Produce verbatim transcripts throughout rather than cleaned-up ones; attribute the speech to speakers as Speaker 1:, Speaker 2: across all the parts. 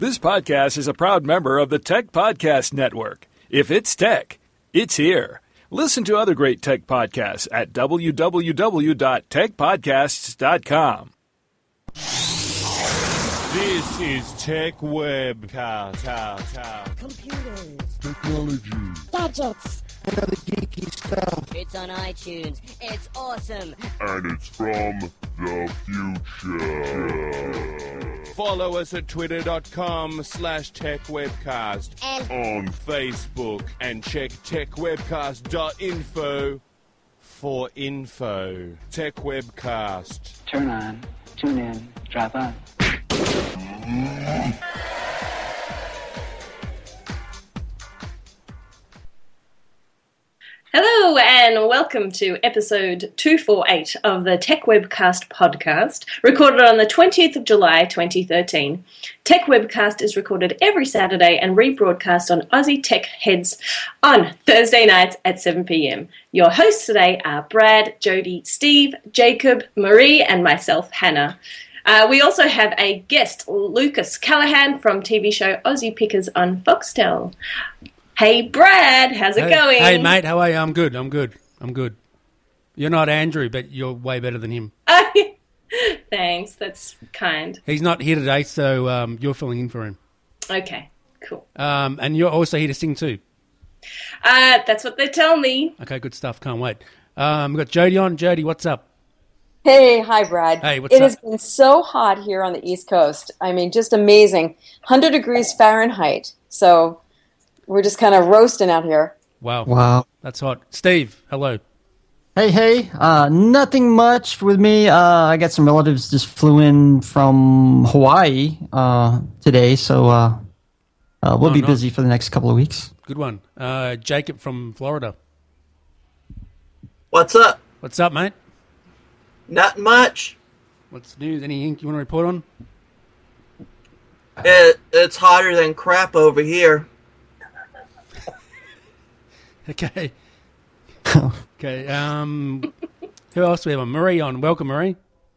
Speaker 1: This podcast is a proud member of the Tech Podcast Network. If it's tech, it's here. Listen to other great tech podcasts at w w w dot tech podcasts dot com.
Speaker 2: This is Tech Webcast.
Speaker 3: Computers.
Speaker 4: Technology.
Speaker 3: Gadgets.
Speaker 4: And other geeky stuff.
Speaker 3: It's on iTunes. It's awesome.
Speaker 4: And it's from the future.
Speaker 2: Follow us at twitter.com slash techwebcast.
Speaker 3: And
Speaker 4: On
Speaker 2: Facebook. And check techwebcast dot info for info. Tech Webcast.
Speaker 5: Turn on, tune in, drop on.
Speaker 6: Hello and welcome to episode two forty-eight of the Tech Webcast podcast, recorded on the twentieth of July twenty thirteen. Tech Webcast is recorded every Saturday and rebroadcast on Aussie Tech Heads on Thursday nights at seven p.m. Your hosts today are Brad, Jody, Steve, Jacob, Marie and myself, Hannah. Uh, we also have a guest, Lucas Callahan from T V show Aussie Pickers on Foxtel. Hey, Brad, how's it
Speaker 7: hey,
Speaker 6: going?
Speaker 7: Hey, mate, how are you? I'm good, I'm good, I'm good. You're not Andrew, but you're way better than him.
Speaker 6: Thanks, that's kind.
Speaker 7: He's not here today, so um, you're filling in for him.
Speaker 6: Okay, cool.
Speaker 7: Um, and you're also here to sing too.
Speaker 6: Uh, that's what they tell me.
Speaker 7: Okay, good stuff, can't wait. Um, we've got Jody on. Jody, what's up?
Speaker 8: Hey, hi, Brad.
Speaker 7: Hey, what's
Speaker 8: it
Speaker 7: up?
Speaker 8: has been so hot here on the East Coast. I mean, just amazing. one hundred degrees Fahrenheit. So we're just kind of roasting out here.
Speaker 7: Wow.
Speaker 9: Wow.
Speaker 7: That's hot. Steve, hello.
Speaker 9: Hey, hey. Uh, nothing much with me. Uh, I got some relatives just flew in from Hawaii uh, today, so uh, uh, we'll
Speaker 7: Oh,
Speaker 9: be
Speaker 7: nice.
Speaker 9: busy for the next couple of weeks.
Speaker 7: Good one. Uh, Jacob from Florida.
Speaker 10: What's up?
Speaker 7: What's up, mate?
Speaker 10: Not much.
Speaker 7: What's news? Anything you want to report on?
Speaker 10: It, it's hotter than crap over here.
Speaker 7: Okay. Okay. Um, who else do we have on? Marie on. Welcome, Marie.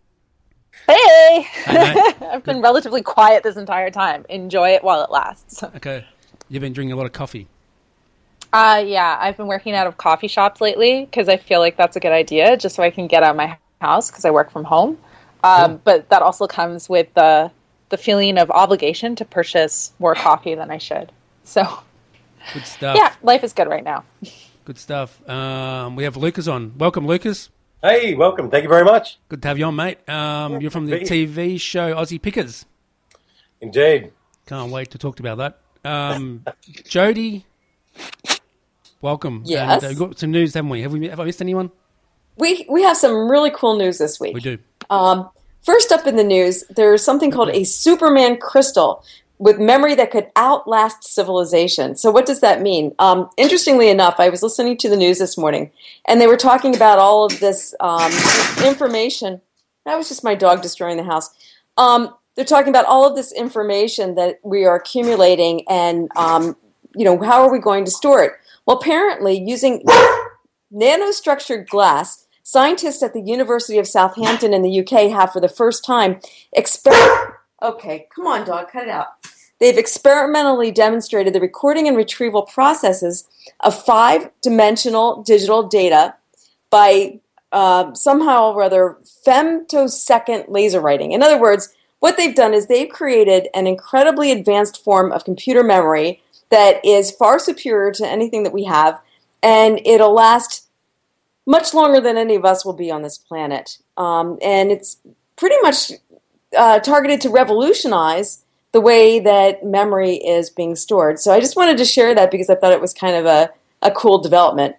Speaker 11: Hey!
Speaker 7: Hey, mate.
Speaker 11: I've been relatively quiet this entire time. Enjoy it while it lasts.
Speaker 7: Okay. You've been drinking a lot of coffee.
Speaker 11: Uh, yeah, I've been working out of coffee shops lately because I feel like that's a good idea, just so I can get out of my house because I work from home. Um,
Speaker 7: Cool.
Speaker 11: But that also comes with the the feeling of obligation to purchase more coffee than I should. So,
Speaker 7: Good stuff.
Speaker 11: yeah, life is good right now.
Speaker 7: Good stuff. Um, we have Lucas on. Welcome, Lucas.
Speaker 12: Hey, welcome. Thank you very much.
Speaker 7: Good to have you on, mate. Um, you're from the
Speaker 12: be.
Speaker 7: T V show Aussie Pickers.
Speaker 12: Indeed.
Speaker 7: Can't wait to talk about that. Um, Jody, welcome.
Speaker 8: Yes.
Speaker 7: And, uh, we've got some news, haven't we? Have we? Have I missed anyone?
Speaker 8: We we have some really cool news this week.
Speaker 7: We do.
Speaker 8: Um, first up in the news, there's something called a Superman crystal with memory that could outlast civilization. So what does that mean? Um, interestingly enough, I was listening to the news this morning, and they were talking about all of this um, information. That was just my dog destroying the house. Um, they're talking about all of this information that we are accumulating, and um, you know, how are we going to store it? Well, apparently, using nanostructured glass, scientists at the University of Southampton in the U K have, for the first time, exper- Okay, come on, dog, cut it out. They've experimentally demonstrated the recording and retrieval processes of five-dimensional digital data by uh, somehow or other femtosecond laser writing. In other words, what they've done is they've created an incredibly advanced form of computer memory that is far superior to anything that we have, and it'll last much longer than any of us will be on this planet. Um, and it's pretty much uh, targeted to revolutionize the way that memory is being stored. So I just wanted to share that because I thought it was kind of a, a cool development.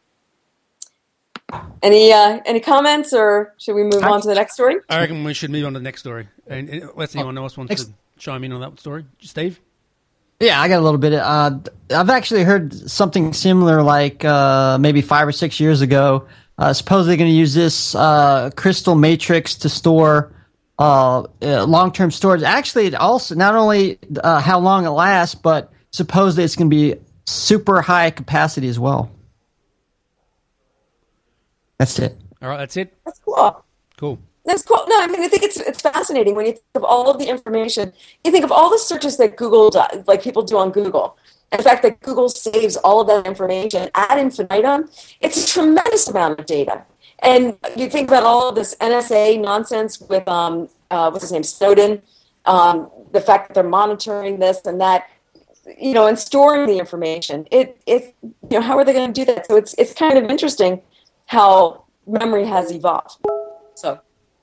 Speaker 8: Any uh, any comments, or should we move on to the next story?
Speaker 7: I reckon we should move on to the next story. And, and unless anyone else wants
Speaker 9: next-
Speaker 7: to chime in on that story. Steve?
Speaker 9: Yeah, I got a little bit. Uh, I've actually heard something similar, like uh, maybe five or six years ago. Uh, supposedly they're going to use this uh, crystal matrix to store uh, uh, long-term storage. Actually, it also not only uh, how long it lasts, but supposedly it's going to be super high capacity as well. That's it.
Speaker 7: All right, that's it.
Speaker 8: That's cool.
Speaker 7: Cool.
Speaker 8: That's cool. No, I mean, I think it's it's fascinating when you think of all of the information. You think of all the searches that Google does, like people do on Google. And the fact that Google saves all of that information ad infinitum, it's a tremendous amount of data. And you think about all of this N S A nonsense with, um, uh, what's his name, Snowden, um, the fact that they're monitoring this and that, you know, and storing the information. It, it, you know, how are they going to do that? So it's it's kind of interesting how memory has evolved. So,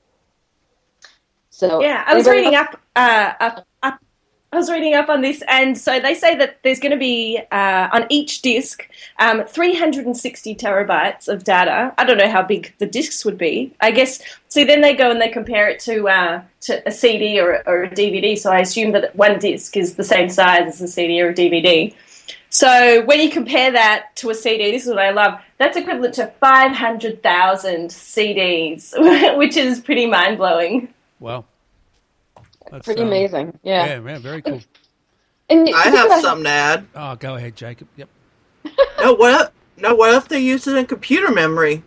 Speaker 8: so
Speaker 6: yeah, I was
Speaker 8: anybody
Speaker 6: reading
Speaker 8: else?
Speaker 6: up, uh, up, up. I was reading up on this, and so they say that there's going to be uh, on each disk um, three hundred sixty terabytes of data. I don't know how big the disks would be. I guess. See, then they go and they compare it to uh, to a C D or, or a D V D. So I assume that one disk is the same size as a C D or a D V D. So when you compare that to a C D, this is what I love. That's equivalent to five hundred thousand C Ds, which is pretty mind blowing.
Speaker 7: Wow. That's
Speaker 8: pretty
Speaker 7: um,
Speaker 8: amazing. Yeah.
Speaker 7: Yeah, yeah, very cool.
Speaker 8: And
Speaker 10: I have something to add.
Speaker 7: Oh, go ahead, Jacob. Yep.
Speaker 10: No, what if, no, what if they use it in computer memory?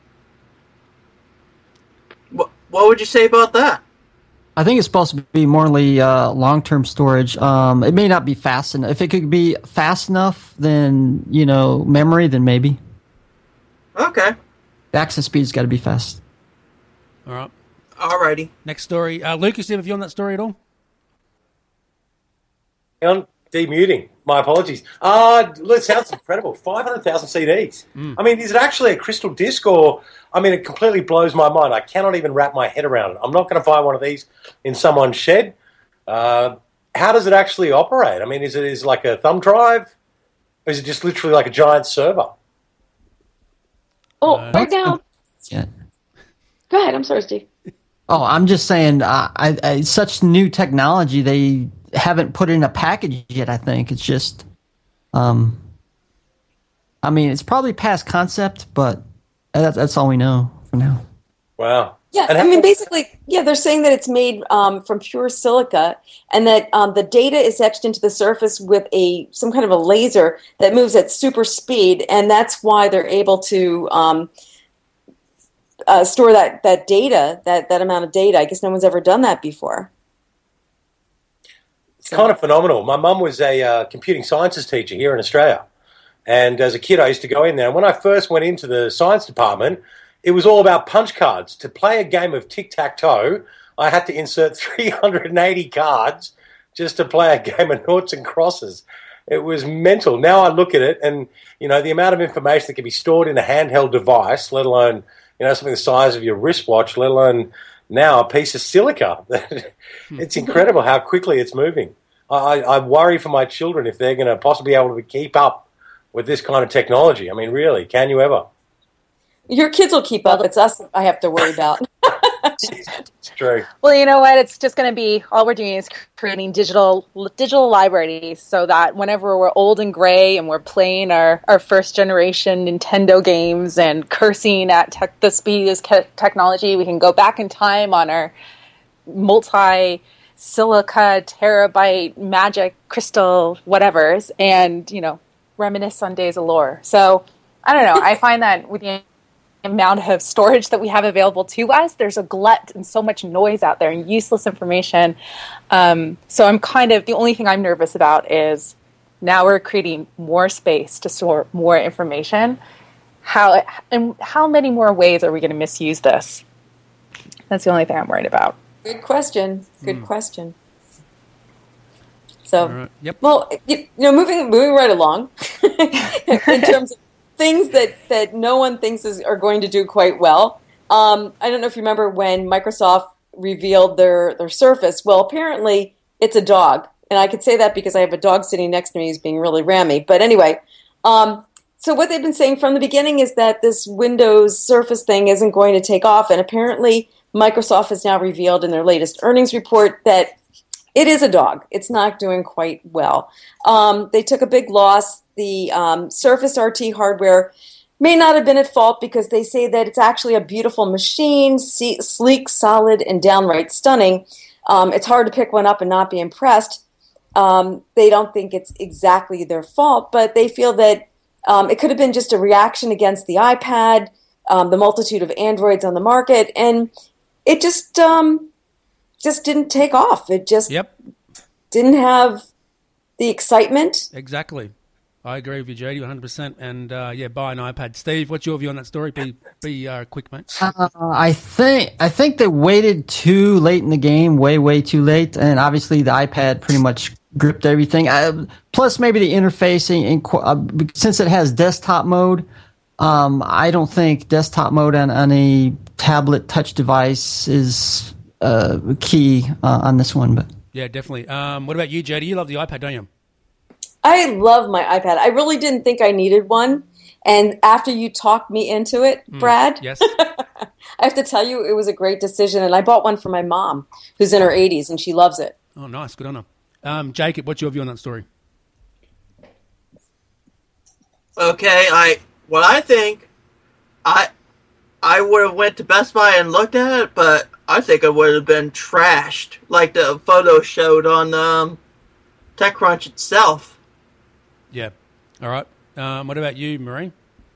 Speaker 10: What, what would you say about that?
Speaker 9: I think it's supposed to be morely uh, long-term storage. Um, it may not be fast enough. If it could be fast enough, then, you know, memory, then maybe.
Speaker 10: Okay.
Speaker 9: The access speed's got to be fast.
Speaker 7: All right.
Speaker 10: Alrighty.
Speaker 7: Next story. Uh, Lucas, have you on that story at all?
Speaker 12: On demuting. My apologies. Uh, it sounds incredible. five hundred thousand C Ds.
Speaker 7: Mm.
Speaker 12: I mean, is it actually a crystal disc or, I mean, it completely blows my mind. I cannot even wrap my head around it. I'm not going to find one of these in someone's shed. Uh, how does it actually operate? I mean, is it is it like a thumb drive? Or is it just literally like a giant server?
Speaker 8: Oh,
Speaker 7: Uh,
Speaker 8: right now.
Speaker 9: Yeah.
Speaker 8: Go ahead. I'm sorry, Steve.
Speaker 9: Oh, I'm just saying, uh, I, I, such new technology, they haven't put it in a package yet, I think. It's just, um, I mean, it's probably past concept, but that's, that's all we know for now.
Speaker 12: Wow.
Speaker 8: Yeah,
Speaker 12: And
Speaker 8: I
Speaker 12: how-
Speaker 8: mean, basically, yeah, they're saying that it's made um, from pure silica, and that um, the data is etched into the surface with a some kind of a laser that moves at super speed, and that's why they're able to um, uh, store that, that data, that, that amount of data. I guess no one's ever done that before.
Speaker 12: It's kind of phenomenal. My mum was a uh, computing sciences teacher here in Australia. And as a kid, I used to go in there. And when I first went into the science department, it was all about punch cards. To play a game of tic-tac-toe, I had to insert three hundred eighty cards just to play a game of noughts and crosses. It was mental. Now I look at it and, you know, the amount of information that can be stored in a handheld device, let alone, you know, something the size of your wristwatch, let alone now a piece of silica. It's incredible how quickly it's moving. I, I worry for my children if they're going to possibly be able to keep up with this kind of technology. I mean, really, can you ever?
Speaker 8: Your kids will keep up. It's us I have to worry about.
Speaker 12: It's true.
Speaker 11: Well, you know what? It's just going to be, all we're doing is creating digital digital libraries so that whenever we're old and gray and we're playing our, our first generation Nintendo games and cursing at tech, the speed of te- technology, we can go back in time on our multi silica terabyte magic crystal whatevers and, you know, reminisce on days of lore. So, I don't know. I find that with the amount of storage that we have available to us, there's a glut and so much noise out there and useless information. Um, so I'm kind of, the only thing I'm nervous about is now we're creating more space to store more information. How and how many more ways are we going to misuse this? That's the only thing I'm worried about.
Speaker 8: Good question. Good mm. question. So,
Speaker 7: right. Yep.
Speaker 8: Well, you, you know, moving moving right along in terms of things that, that no one thinks is, are going to do quite well. Um, I don't know if you remember when Microsoft revealed their, their Surface. Well, apparently it's a dog. And I could say that because I have a dog sitting next to me who's being really rammy. But anyway, um, so what they've been saying from the beginning is that this Windows Surface thing isn't going to take off. And apparently Microsoft has now revealed in their latest earnings report that it is a dog. It's not doing quite well. Um, they took a big loss. The um, Surface R T hardware may not have been at fault because they say that it's actually a beautiful machine, see, sleek, solid, and downright stunning. Um, it's hard to pick one up and not be impressed. Um, they don't think it's exactly their fault, but they feel that um, it could have been just a reaction against the iPad, um, the multitude of Androids on the market, and it just um, just didn't take off. It just
Speaker 7: Yep.
Speaker 8: didn't have the excitement.
Speaker 7: Exactly. I agree with you, Jody, one hundred percent. And, uh, yeah, buy an iPad. Steve, what's your view on that story? Be be uh, quick, mate.
Speaker 9: Uh, I think I think they waited too late in the game, way way too late, and obviously the iPad pretty much gripped everything. Uh, plus, maybe the interfacing, and uh, since it has desktop mode, um, I don't think desktop mode on, on a tablet touch device is uh, key uh, on this one. But
Speaker 7: Yeah, definitely. Um, what about you, Jody? You love the iPad, don't you?
Speaker 8: I love my iPad. I really didn't think I needed one. And after you talked me into it,
Speaker 7: Mm,
Speaker 8: Brad,
Speaker 7: yes.
Speaker 8: I have to tell you, it was a great decision. And I bought one for my mom, who's in her eighties, and she loves it.
Speaker 7: Oh, nice. Good on her. Um, Jacob, what's your view on that story?
Speaker 10: Okay, I what I think, I I would have went to Best Buy and looked at it, but I think it would have been trashed, like the photo showed on um, TechCrunch itself.
Speaker 7: Yeah. All right. Um, what about you, Marie?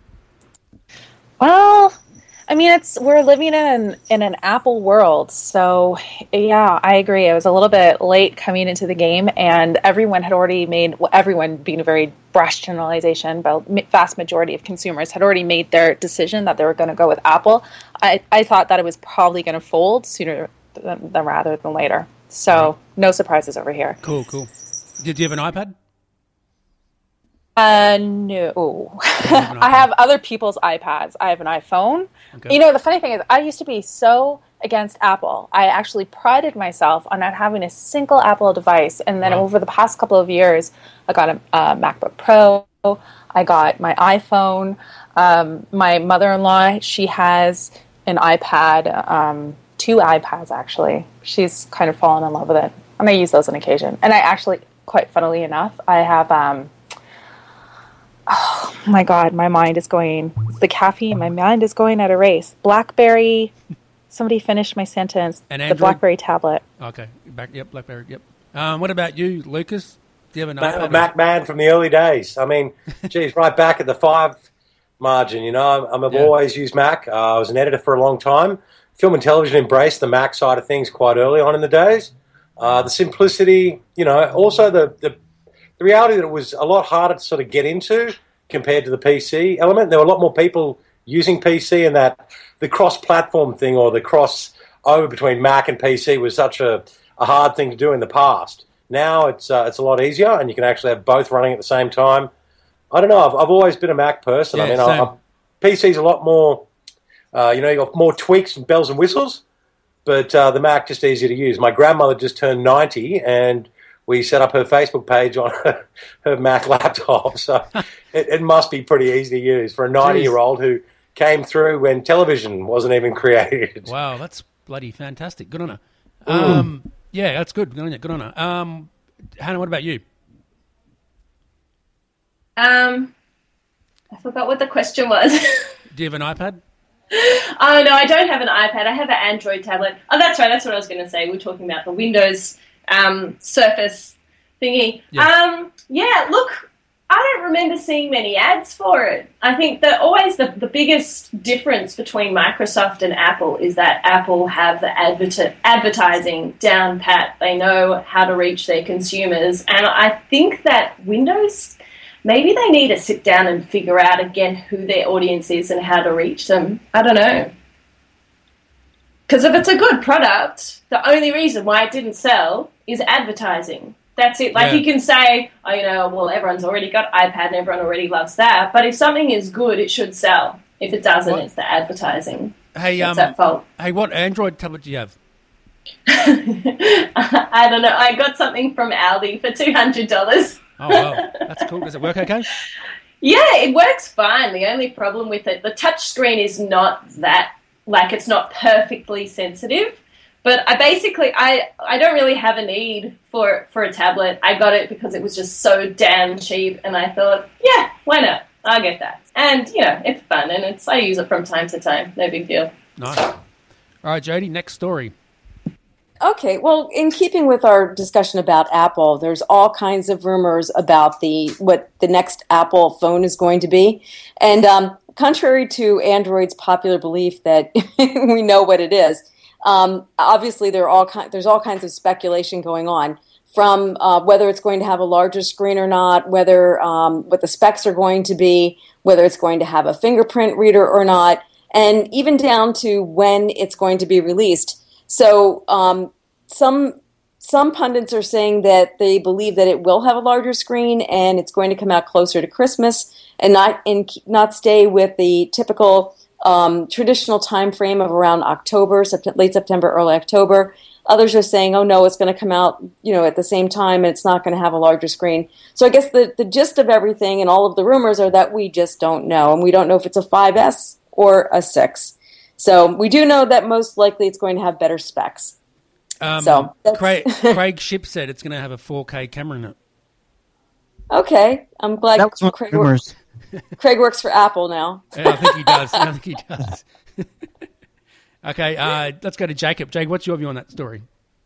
Speaker 11: Well, I mean, it's we're living in an, in an Apple world, so yeah, I agree. It was a little bit late coming into the game, and everyone had already made, well, everyone being a very brash generalization, but ma- vast majority of consumers had already made their decision that they were going to go with Apple. I, I thought that it was probably going to fold sooner than, than rather than later. So no surprises over here.
Speaker 7: Cool, cool. Did you have an iPad?
Speaker 11: Uh, no. I have other people's iPads. I have an iPhone.
Speaker 7: Okay.
Speaker 11: You know, the funny thing is, I used to be so against Apple. I actually prided myself on not having a single Apple device. And then
Speaker 7: Wow.
Speaker 11: over the past couple of years, I got a, a MacBook Pro. I got my iPhone. Um, my mother-in-law, she has an iPad, um, two iPads, actually. She's kind of fallen in love with it. And I use those on occasion. And I actually, quite funnily enough, I have... Um, Oh my God, my mind is going, the caffeine, my mind is going at a race. BlackBerry, somebody finished my sentence.
Speaker 7: An
Speaker 11: the
Speaker 7: Android?
Speaker 11: BlackBerry tablet.
Speaker 7: Okay. Back. Yep, BlackBerry. Yep. Um, what about you, Lucas? Do you have an
Speaker 12: Mac,
Speaker 7: iPad?
Speaker 12: Mac man from the early days. I mean, geez, right back at the five margin, you know, I'm, I've
Speaker 7: Yeah.
Speaker 12: always used Mac. Uh, I was an editor for a long time. Film and television embraced the Mac side of things quite early on in the days. Uh, the simplicity, you know, also the, the the reality that it was a lot harder to sort of get into compared to the P C element. There were a lot more people using P C, and that the cross-platform thing or the cross-over between Mac and P C was such a, a hard thing to do in the past. Now it's uh, it's a lot easier, and you can actually have both running at the same time. I don't know. I've, I've always been a Mac person.
Speaker 7: Yeah,
Speaker 12: I mean,
Speaker 7: same.
Speaker 12: I, I, P C's a lot more, uh, you know, you got more tweaks and bells and whistles, but uh, the Mac just easier to use. My grandmother just turned ninety, and we set up her Facebook page on her, her Mac laptop, so it, it must be pretty easy to use for a ninety-year-old who came through when television wasn't even created.
Speaker 7: Wow, that's bloody fantastic. Good on her. Um, yeah, that's good. Good on you. Good on her. Um, Hannah, what about you?
Speaker 6: Um, I forgot what the question was.
Speaker 7: Do you have an iPad?
Speaker 6: Oh, no, I don't have an iPad. I have an Android tablet. Oh, that's right. That's what I was going to say. We were talking about the Windows um, Surface thingy.
Speaker 7: Yeah.
Speaker 6: Um, yeah, look, I don't remember seeing many ads for it. I think that always the, the biggest difference between Microsoft and Apple is that Apple have the adver- advertising down pat. They know how to reach their consumers. And I think that Windows, maybe they need to sit down and figure out again who their audience is and how to reach them. I don't know. Because if it's a good product, the only reason why it didn't sell is advertising. That's it. Like,
Speaker 7: Yeah.
Speaker 6: you can say, oh, you know, well, everyone's already got iPad and everyone already loves that. But if something is good, it should sell. If it doesn't,
Speaker 7: What?
Speaker 6: it's the advertising.
Speaker 7: Hey,
Speaker 6: That's
Speaker 7: um,
Speaker 6: at fault.
Speaker 7: hey, what Android tablet do you have?
Speaker 6: I don't know. I got something from Aldi for two hundred dollars.
Speaker 7: Oh, wow. That's cool. Does it work okay?
Speaker 6: Yeah, it works fine. The only problem with it, the touch screen is not that, like, it's not perfectly sensitive. But I basically, I, I don't really have a need for for a tablet. I got it because it was just so damn cheap, and I thought, yeah, why not? I'll get that. And, you know, it's fun, and it's I use it from time to time. No big deal.
Speaker 7: Nice. All right, Jody, next story.
Speaker 8: Okay, well, in keeping with our discussion about Apple, there's all kinds of rumors about the what the next Apple phone is going to be. And um, contrary to Android's popular belief that we know what it is, um, obviously there are all ki- there's all kinds of speculation going on, from uh, whether it's going to have a larger screen or not, whether um, what the specs are going to be, whether it's going to have a fingerprint reader or not, and even down to when it's going to be released. So um, some some pundits are saying that they believe that it will have a larger screen and it's going to come out closer to Christmas and not in, not stay with the typical um, traditional time frame of around October, sept- late September, early October. Others are saying, oh no, it's going to come out, you know, at the same time and it's not going to have a larger screen. So I guess the, the gist of everything and all of the rumors are that we just don't know. And we don't know if it's a five S or a six. So we do know that most likely it's going to have better specs.
Speaker 7: Um,
Speaker 8: so
Speaker 7: Craig, Craig Ship said it's going to have a four K camera in it.
Speaker 8: Okay, I'm glad
Speaker 9: That was one of
Speaker 8: Craig,
Speaker 9: the rumors.
Speaker 8: works, Craig works for Apple now.
Speaker 7: Yeah, I think he does. I think he does. Okay, uh, let's go to Jacob. Jake, what's your view on that story?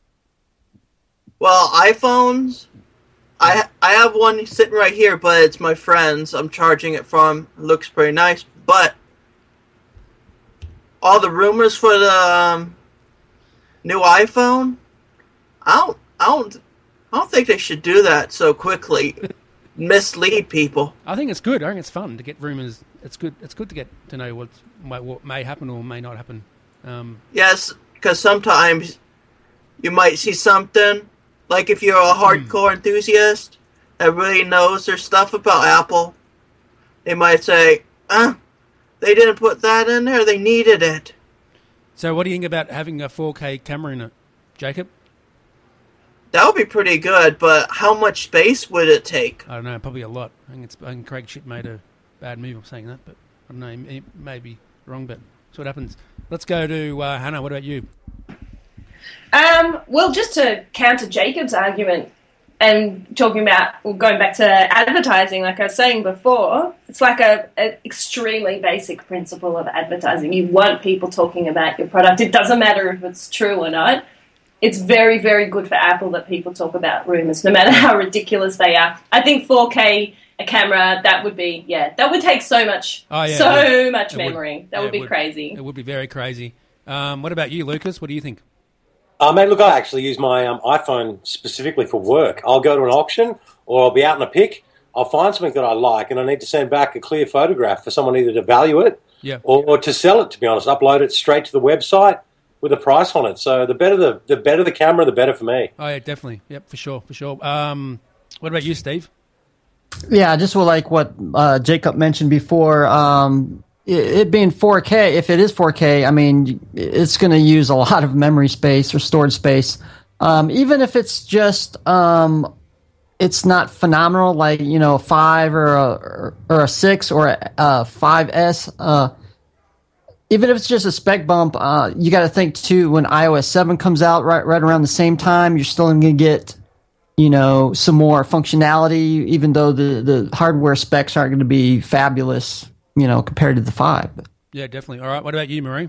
Speaker 10: Well, iPhones, I I have one sitting right here, but it's my friend's. I'm charging it from. It looks pretty nice, but all the rumors for the um, new iPhone, I don't, I don't, I don't think they should do that so quickly. Mislead people.
Speaker 7: I think it's good. I think it's fun to get rumors. It's good. It's good to get to know what's, what may happen or may not happen. Um,
Speaker 10: Yes, because sometimes you might see something, like if you're a hardcore enthusiast that really knows their stuff about Apple, they might say, uh, they didn't put that in there, they needed it.
Speaker 7: so what do you think about having a four K camera in it, Jacob?
Speaker 10: That would be pretty good, but how much space would it take?
Speaker 7: I don't know, probably a lot. I think, it's, I think Craig Ship made a bad move of saying that, but I don't know, he, he may be wrong, but that's what happens. Let's go to uh, Hannah. What about you?
Speaker 6: Um, well, just to counter Jacob's argument and talking about, well, going back to advertising, like I was saying before, it's like a, an extremely basic principle of advertising. You want people talking about your product. It doesn't matter if it's true or not. It's very, very good for Apple that people talk about rumors, no matter how ridiculous they are. I think four K, a camera, that would be, yeah, that would take so much,
Speaker 7: Oh, yeah,
Speaker 6: so
Speaker 7: it would.
Speaker 6: much
Speaker 7: It
Speaker 6: memory.
Speaker 7: would.
Speaker 6: That
Speaker 7: Yeah,
Speaker 6: would
Speaker 7: it
Speaker 6: be
Speaker 7: would.
Speaker 6: crazy.
Speaker 7: It would be very crazy. Um, what about you, Lucas? What do you think?
Speaker 12: Uh, mate, look, I actually use my um, iPhone specifically for work. I'll go to an auction or I'll be out on a pick. I'll find something that I like and I need to send back a clear photograph for someone either to value it
Speaker 7: Yeah.
Speaker 12: or, or to sell it, to be honest. Upload it straight to the website with a price on it. So the better the, the better the camera, the better for me.
Speaker 7: Oh, yeah, definitely. Yep, for sure, for sure. Um, what about you, Steve?
Speaker 9: Yeah, just with like what uh, Jacob mentioned before, um, it, it being four K, if it is four K, I mean, it's going to use a lot of memory space or storage space. Um, even if it's just, um, it's not phenomenal, like, you know, a five or a, or, or a six or a, a five S, uh, even if it's just a spec bump, uh, you got to think too, when iOS seven comes out right, right around the same time, you're still going to get, you know, some more functionality, even though the, the hardware specs aren't going to be fabulous, you know, compared to the five.
Speaker 7: Yeah, definitely. All right, what about you, Marie?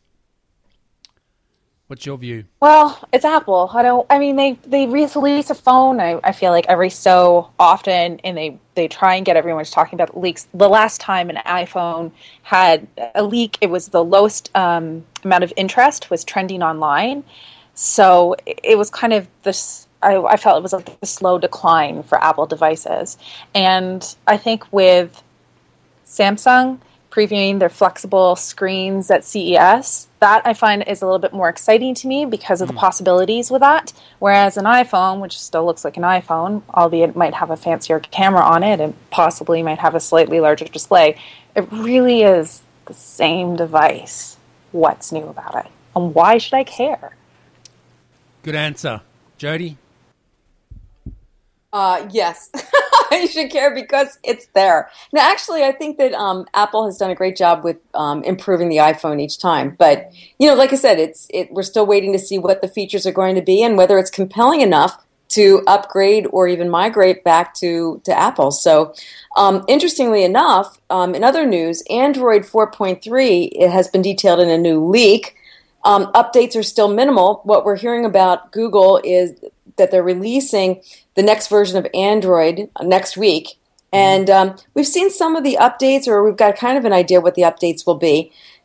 Speaker 7: What's your view?
Speaker 11: Well, it's Apple. I don't. I mean, they they release a phone. I, I feel like every so often, and they they try and get everyone talking about leaks. The last time an iPhone had a leak, it was the lowest um, amount of interest was trending online. So it, it was kind of this. I, I felt it was like a slow decline for Apple devices, and I think with Samsung previewing their flexible screens at C E S, that I find is a little bit more exciting to me because of the possibilities with that. Whereas an iPhone, which still looks like an iPhone, albeit it might have a fancier camera on it and possibly might have a slightly larger display, it really is the same device. What's new about it? And why should I care?
Speaker 7: Good answer. Jody?
Speaker 8: Uh, yes, you should care because it's there. Now, actually, I think that um, Apple has done a great job with um, improving the iPhone each time. But, you know, like I said, it's it, we're still waiting to see what the features are going to be and whether it's compelling enough to upgrade or even migrate back to, to Apple. So, um, interestingly enough, um, in other news, Android four point three it has been detailed in a new leak. Um, updates are still minimal. What we're hearing about Google is that they're releasing the next version of Android next week. And um, we've seen some of the updates, or we've got kind of an idea what the updates will be.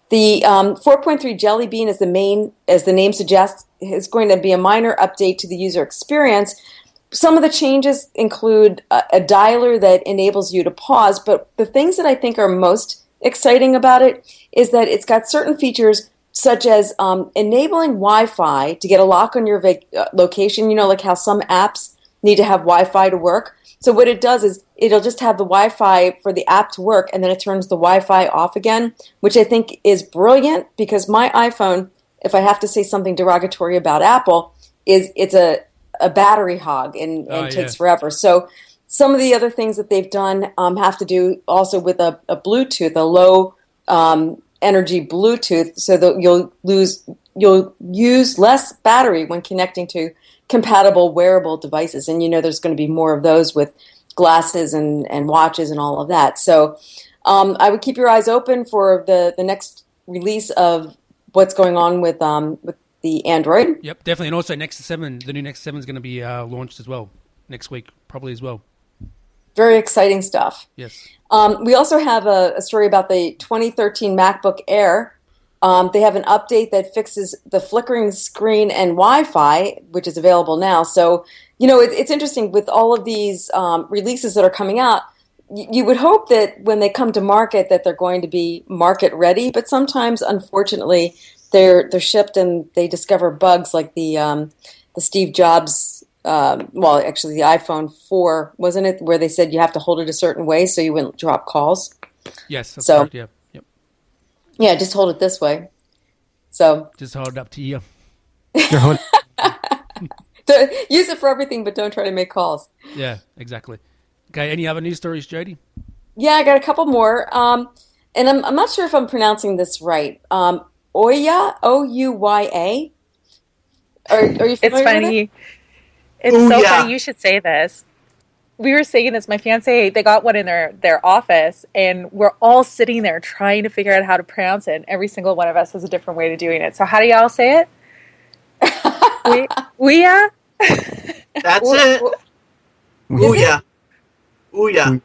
Speaker 8: The um, four point three Jelly Bean, as the main, as the name suggests, is going to be a minor update to the user experience. Some of the changes include a, a dialer that enables you to pause, but the things that I think are most exciting about it is that it's got certain features such as um, enabling Wi-Fi to get a lock on your vac- uh, location. You know, like how some apps need to have Wi-Fi to work. So what it does is it'll just have the Wi-Fi for the app to work, and then it turns the Wi-Fi off again, which I think is brilliant because my iPhone, if I have to say something derogatory about Apple, is it's a, a battery hog and, and
Speaker 7: Oh,
Speaker 8: takes
Speaker 7: yeah.
Speaker 8: forever. So some of the other things that they've done um, have to do also with a, a Bluetooth, a low um, energy Bluetooth, so that you'll lose you'll use less battery when connecting to compatible wearable devices. And you know there's going to be more of those with glasses and, and watches and all of that. So um, I would keep your eyes open for the, the next release of what's going on with um, with the Android.
Speaker 7: Yep, definitely. And also Nexus seven, the new Nexus seven is going to be uh, launched as well next week, probably as well.
Speaker 8: Very exciting stuff.
Speaker 7: Yes.
Speaker 8: Um, we also have a, a story about the twenty thirteen MacBook Air. Um, they have an update that fixes the flickering screen and Wi-Fi, which is available now. So, you know, it, it's interesting with all of these um, releases that are coming out. Y- you would hope that when they come to market that they're going to be market ready, but sometimes, unfortunately, they're they're shipped and they discover bugs like the um, the Steve Jobs. Um, well, actually, the iPhone four, wasn't it, where they said you have to hold it a certain way so you wouldn't drop calls?
Speaker 7: Yes, that's
Speaker 8: So-
Speaker 7: correct, yeah. Yep.
Speaker 8: Yeah, just hold it this way. So
Speaker 7: Just hold it up to you.
Speaker 8: to use it for everything, but don't try to make calls.
Speaker 7: Yeah, exactly. Okay, any other news stories, Jody?
Speaker 8: Yeah, I got a couple more. Um, and I'm, I'm not sure if I'm pronouncing this right. Um, Ouya, O U Y A. Are, are you familiar
Speaker 11: It's
Speaker 8: with
Speaker 11: funny.
Speaker 8: it?
Speaker 11: It's
Speaker 10: Ooh,
Speaker 11: so
Speaker 10: yeah.
Speaker 11: funny you should say this. We were saying this, my fiance, they got one in their, their office, and we're all sitting there trying to figure out how to pronounce it, and every single one of us has a different way of doing it. So how do y'all say it? we, Ouya?
Speaker 10: That's
Speaker 8: Or-
Speaker 10: it.
Speaker 8: or-
Speaker 10: Ooh yeah. Ooh yeah.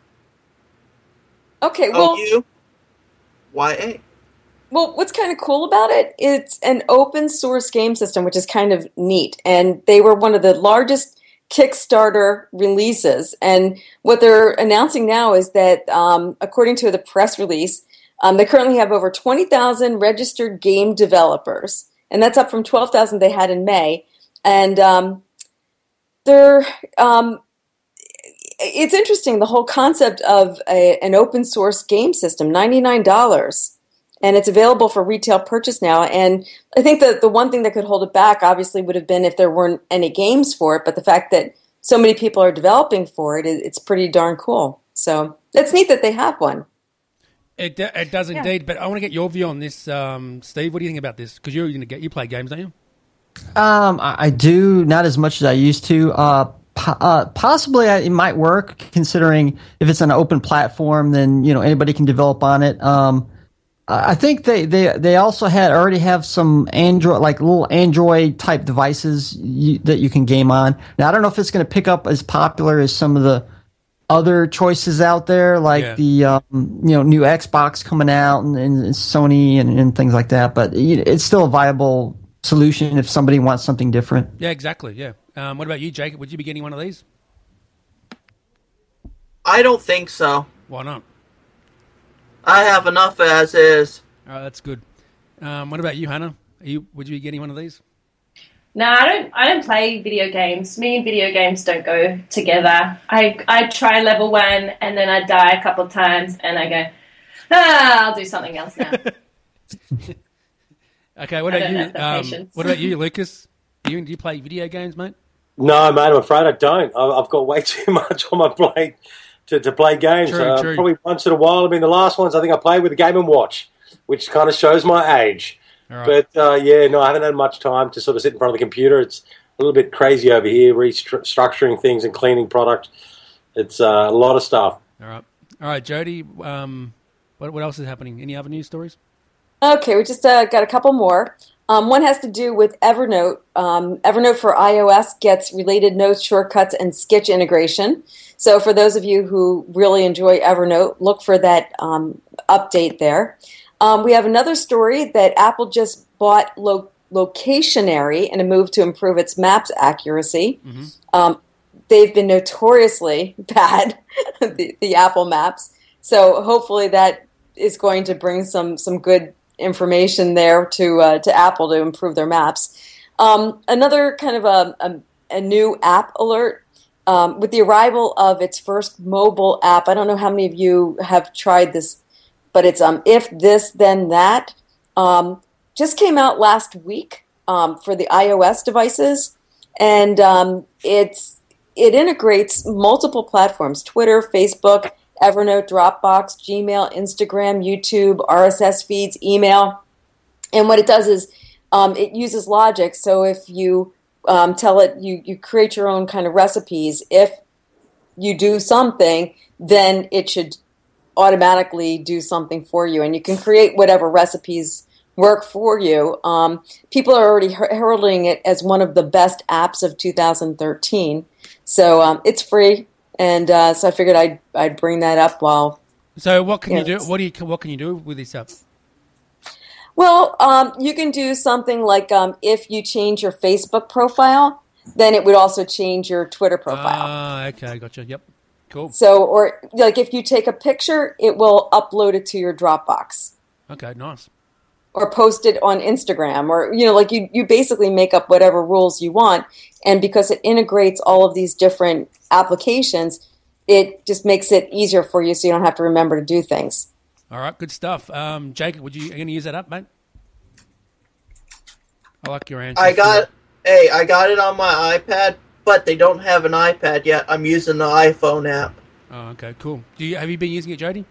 Speaker 8: Okay, well,
Speaker 10: O U Y A.
Speaker 8: well, what's kind of cool about it, it's an open source game system, which is kind of neat. And they were one of the largest Kickstarter releases. And what they're announcing now is that, um, according to the press release, um, they currently have over twenty thousand registered game developers. And that's up from twelve thousand they had in May. And um, they're... Um, it's interesting, the whole concept of a, an open source game system, ninety-nine dollars. And it's available for retail purchase now. And I think that the one thing that could hold it back, obviously, would have been if there weren't any games for it. But the fact that so many people are developing for it, it it's pretty darn cool. So it's neat that they have one.
Speaker 7: It do- it does indeed, but I want to get your view on this, um, Steve. What do you think about this? Because you're going to get you play games, don't you?
Speaker 9: Um, I, I do, not as much as I used to. Uh, po- uh, possibly I, it might work, considering if it's an open platform, then you know anybody can develop on it. Um, I think they, they, they also had already have some Android, like little Android type devices you, that you can game on. Now I don't know if it's going to pick up as popular as some of the other choices out there, like
Speaker 7: Yeah.
Speaker 9: the um, you know new Xbox coming out and, and Sony and, and things like that. But it's still a viable solution if somebody wants something different.
Speaker 7: Yeah, exactly. Yeah. Um, what about you, Jacob? Would you be getting one of these?
Speaker 10: I don't think so.
Speaker 7: Why not?
Speaker 10: I have enough as is.
Speaker 7: All right, that's good. Um, what about you, Hannah? Are you, would you be getting one of these?
Speaker 6: No, I don't. I don't play video games. Me and video games don't go together. I I try level one and then I die a couple of times and I go, ah, I'll do something else now.
Speaker 7: Okay, what
Speaker 6: I
Speaker 7: about
Speaker 6: don't
Speaker 7: you?
Speaker 6: have the
Speaker 7: Um,
Speaker 6: patience.
Speaker 7: what about you, Lucas? Do you, do you play video games, mate?
Speaker 12: No, mate, I'm afraid I don't. I- I've got way too much on my plate to, to play games.
Speaker 7: True,
Speaker 12: uh,
Speaker 7: true.
Speaker 12: Probably once in a while. I mean, the last ones I think I played with a Game and Watch, which kind of shows my age.
Speaker 7: All right.
Speaker 12: But, uh, yeah, no, I haven't had much time to sort of sit in front of the computer. It's a little bit crazy over here, restructuring things and cleaning product. It's uh, a lot of stuff.
Speaker 7: All right. All right, Jody, um, what, what else is happening? Any other news stories?
Speaker 8: Okay, we just uh, got a couple more. Um, one has to do with Evernote. Um, Evernote for iOS gets related notes, shortcuts, and Sketch integration. So for those of you who really enjoy Evernote, look for that um, update there. Um, we have another story that Apple just bought lo- Locationary in a move to improve its maps accuracy.
Speaker 7: Mm-hmm.
Speaker 8: Um, they've been notoriously bad, the, the Apple Maps. So hopefully that is going to bring some some good information there to uh, to Apple to improve their maps. Um, another kind of a, a, a new app alert um, with the arrival of its first mobile app. I don't know how many of you have tried this, but it's um, If This Then That. Um, just came out last week um, for the iOS devices, and um, it's it integrates multiple platforms: Twitter, Facebook, Evernote, Dropbox, Gmail, Instagram, YouTube, R S S feeds, email. And what it does is um, it uses logic. So if you um, tell it, you, you create your own kind of recipes, if you do something, then it should automatically do something for you. And you can create whatever recipes work for you. Um, people are already her- heralding it as one of the best apps of two thousand thirteen. So um, it's free. And uh, so I figured I'd I'd bring that up while.
Speaker 7: So what can
Speaker 8: you
Speaker 7: you
Speaker 8: know,
Speaker 7: do? What do you what can you do with this app?
Speaker 8: Well, um, you can do something like um, if you change your Facebook profile, then it would also change your Twitter profile.
Speaker 7: Ah, okay, gotcha. Yep, cool.
Speaker 8: So, or like if you take a picture, it will upload it to your Dropbox.
Speaker 7: Okay, nice.
Speaker 8: Or post it on Instagram, or you know, like you you basically make up whatever rules you want, and because it integrates all of these different applications, it just makes it easier for you, so you don't have to remember to do things.
Speaker 7: All right, good stuff. Um, Jacob, would you are you going to use that app, mate? I like your answer.
Speaker 10: I got, hey, I got it on my iPad, but they don't have an iPad yet. I'm using the iPhone app.
Speaker 7: Oh, okay, cool. Do you have you been using it, Jody?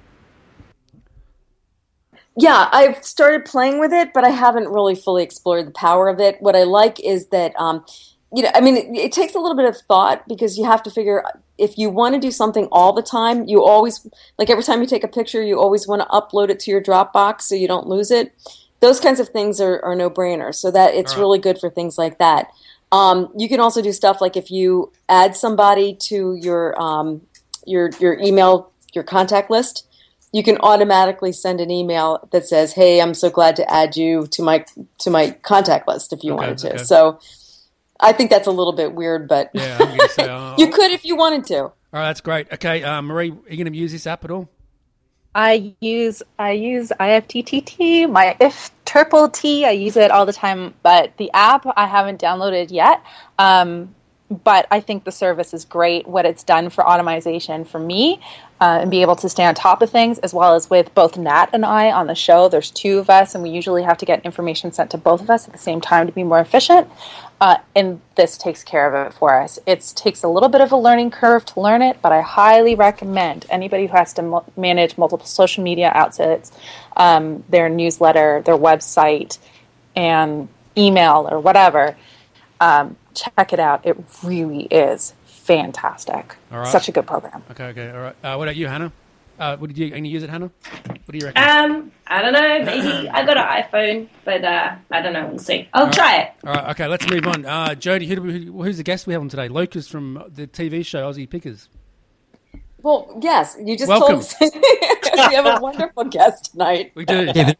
Speaker 8: Yeah, I've started playing with it, but I haven't really fully explored the power of it. What I like is that, um, you know, I mean, it, it takes a little bit of thought because you have to figure if you want to do something all the time, you always, like every time you take a picture, you always want to upload it to your Dropbox so you don't lose it. Those kinds of things are, are no-brainers, so that it's
Speaker 7: All right.
Speaker 8: really good for things like that. Um, you can also do stuff like if you add somebody to your um, your your email, your contact list, you can automatically send an email that says, "Hey, I'm so glad to add you to my to my contact list if you
Speaker 7: Okay,
Speaker 8: wanted to."
Speaker 7: okay.
Speaker 8: So I think that's a little bit weird, but
Speaker 7: Yeah, I'm going to say. Uh,
Speaker 8: you could if you wanted to.
Speaker 7: All right, that's great. Okay, uh, Marie, are you going to use this app at all?
Speaker 11: I use I use I F T T T, my if triple T. I use it all the time, but the app I haven't downloaded yet. Um, but I think the service is great. What it's done for automation for me, uh, and be able to stay on top of things, as well as with both Nat and I on the show. There's two of us, and we usually have to get information sent to both of us at the same time to be more efficient. Uh, and this takes care of it for us. It takes a little bit of a learning curve to learn it, but I highly recommend anybody who has to mo- manage multiple social media outlets, um, their newsletter, their website, and email or whatever, um, check it out. It really is fantastic.
Speaker 7: All right.
Speaker 11: Such a good program.
Speaker 7: Okay, okay, all right. Uh, what about you, Hannah? Uh, what did you? Are you going to use it, Hannah? What do you reckon?
Speaker 6: Um, I don't know. Maybe I got an iPhone, but uh, I don't know. We'll see. I'll try it.
Speaker 7: All right, okay, let's move on. Uh, Jody, who, do we- who, who's the guest we have on today? Lucas from the T V show Aussie Pickers.
Speaker 8: Well, yes, you just
Speaker 7: Welcome.
Speaker 8: told us we have a wonderful guest tonight.
Speaker 7: We do. I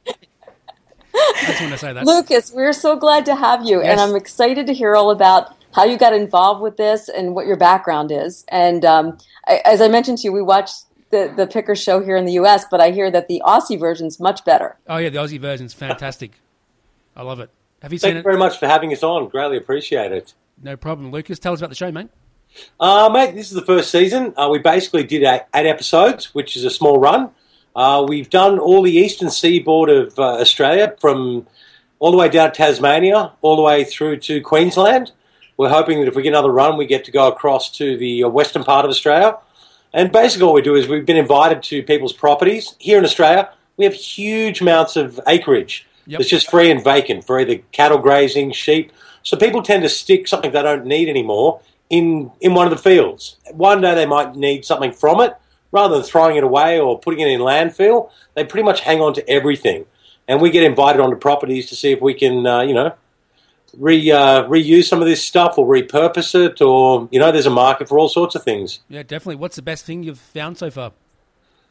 Speaker 7: just want to say that.
Speaker 8: Lucas, we're so glad to have you,
Speaker 7: Yes.
Speaker 8: and I'm excited to hear all about how you got involved with this and what your background is. And um, I, as I mentioned to you, we watched the, the Picker show here in the U S, but I hear that the Aussie version's much better.
Speaker 7: Oh, yeah, the Aussie version's fantastic. I love it. Have you
Speaker 12: Thank
Speaker 7: seen
Speaker 12: you
Speaker 7: it?
Speaker 12: very much for having us on. Greatly appreciate it.
Speaker 7: No problem. Lucas, tell us about the show, mate.
Speaker 12: Uh, mate, this is the first season. Uh, we basically did eight, eight episodes, which is a small run. Uh, we've done all the eastern seaboard of uh, Australia, from all the way down to Tasmania, all the way through to Queensland. We're hoping that if we get another run, we get to go across to the uh, western part of Australia. And basically what we do is we've been invited to people's properties. Here in Australia, we have huge amounts of acreage.
Speaker 7: Yep.
Speaker 12: It's just free and vacant for either cattle grazing, sheep. So people tend to stick something they don't need anymore in, in one of the fields. One day they might need something from it. Rather than throwing it away or putting it in landfill, they pretty much hang on to everything. And we get invited onto properties to see if we can, uh, you know, re uh, reuse some of this stuff or repurpose it, or, you know, there's a market for all sorts of things.
Speaker 7: Yeah, definitely. What's the best thing you've found so far?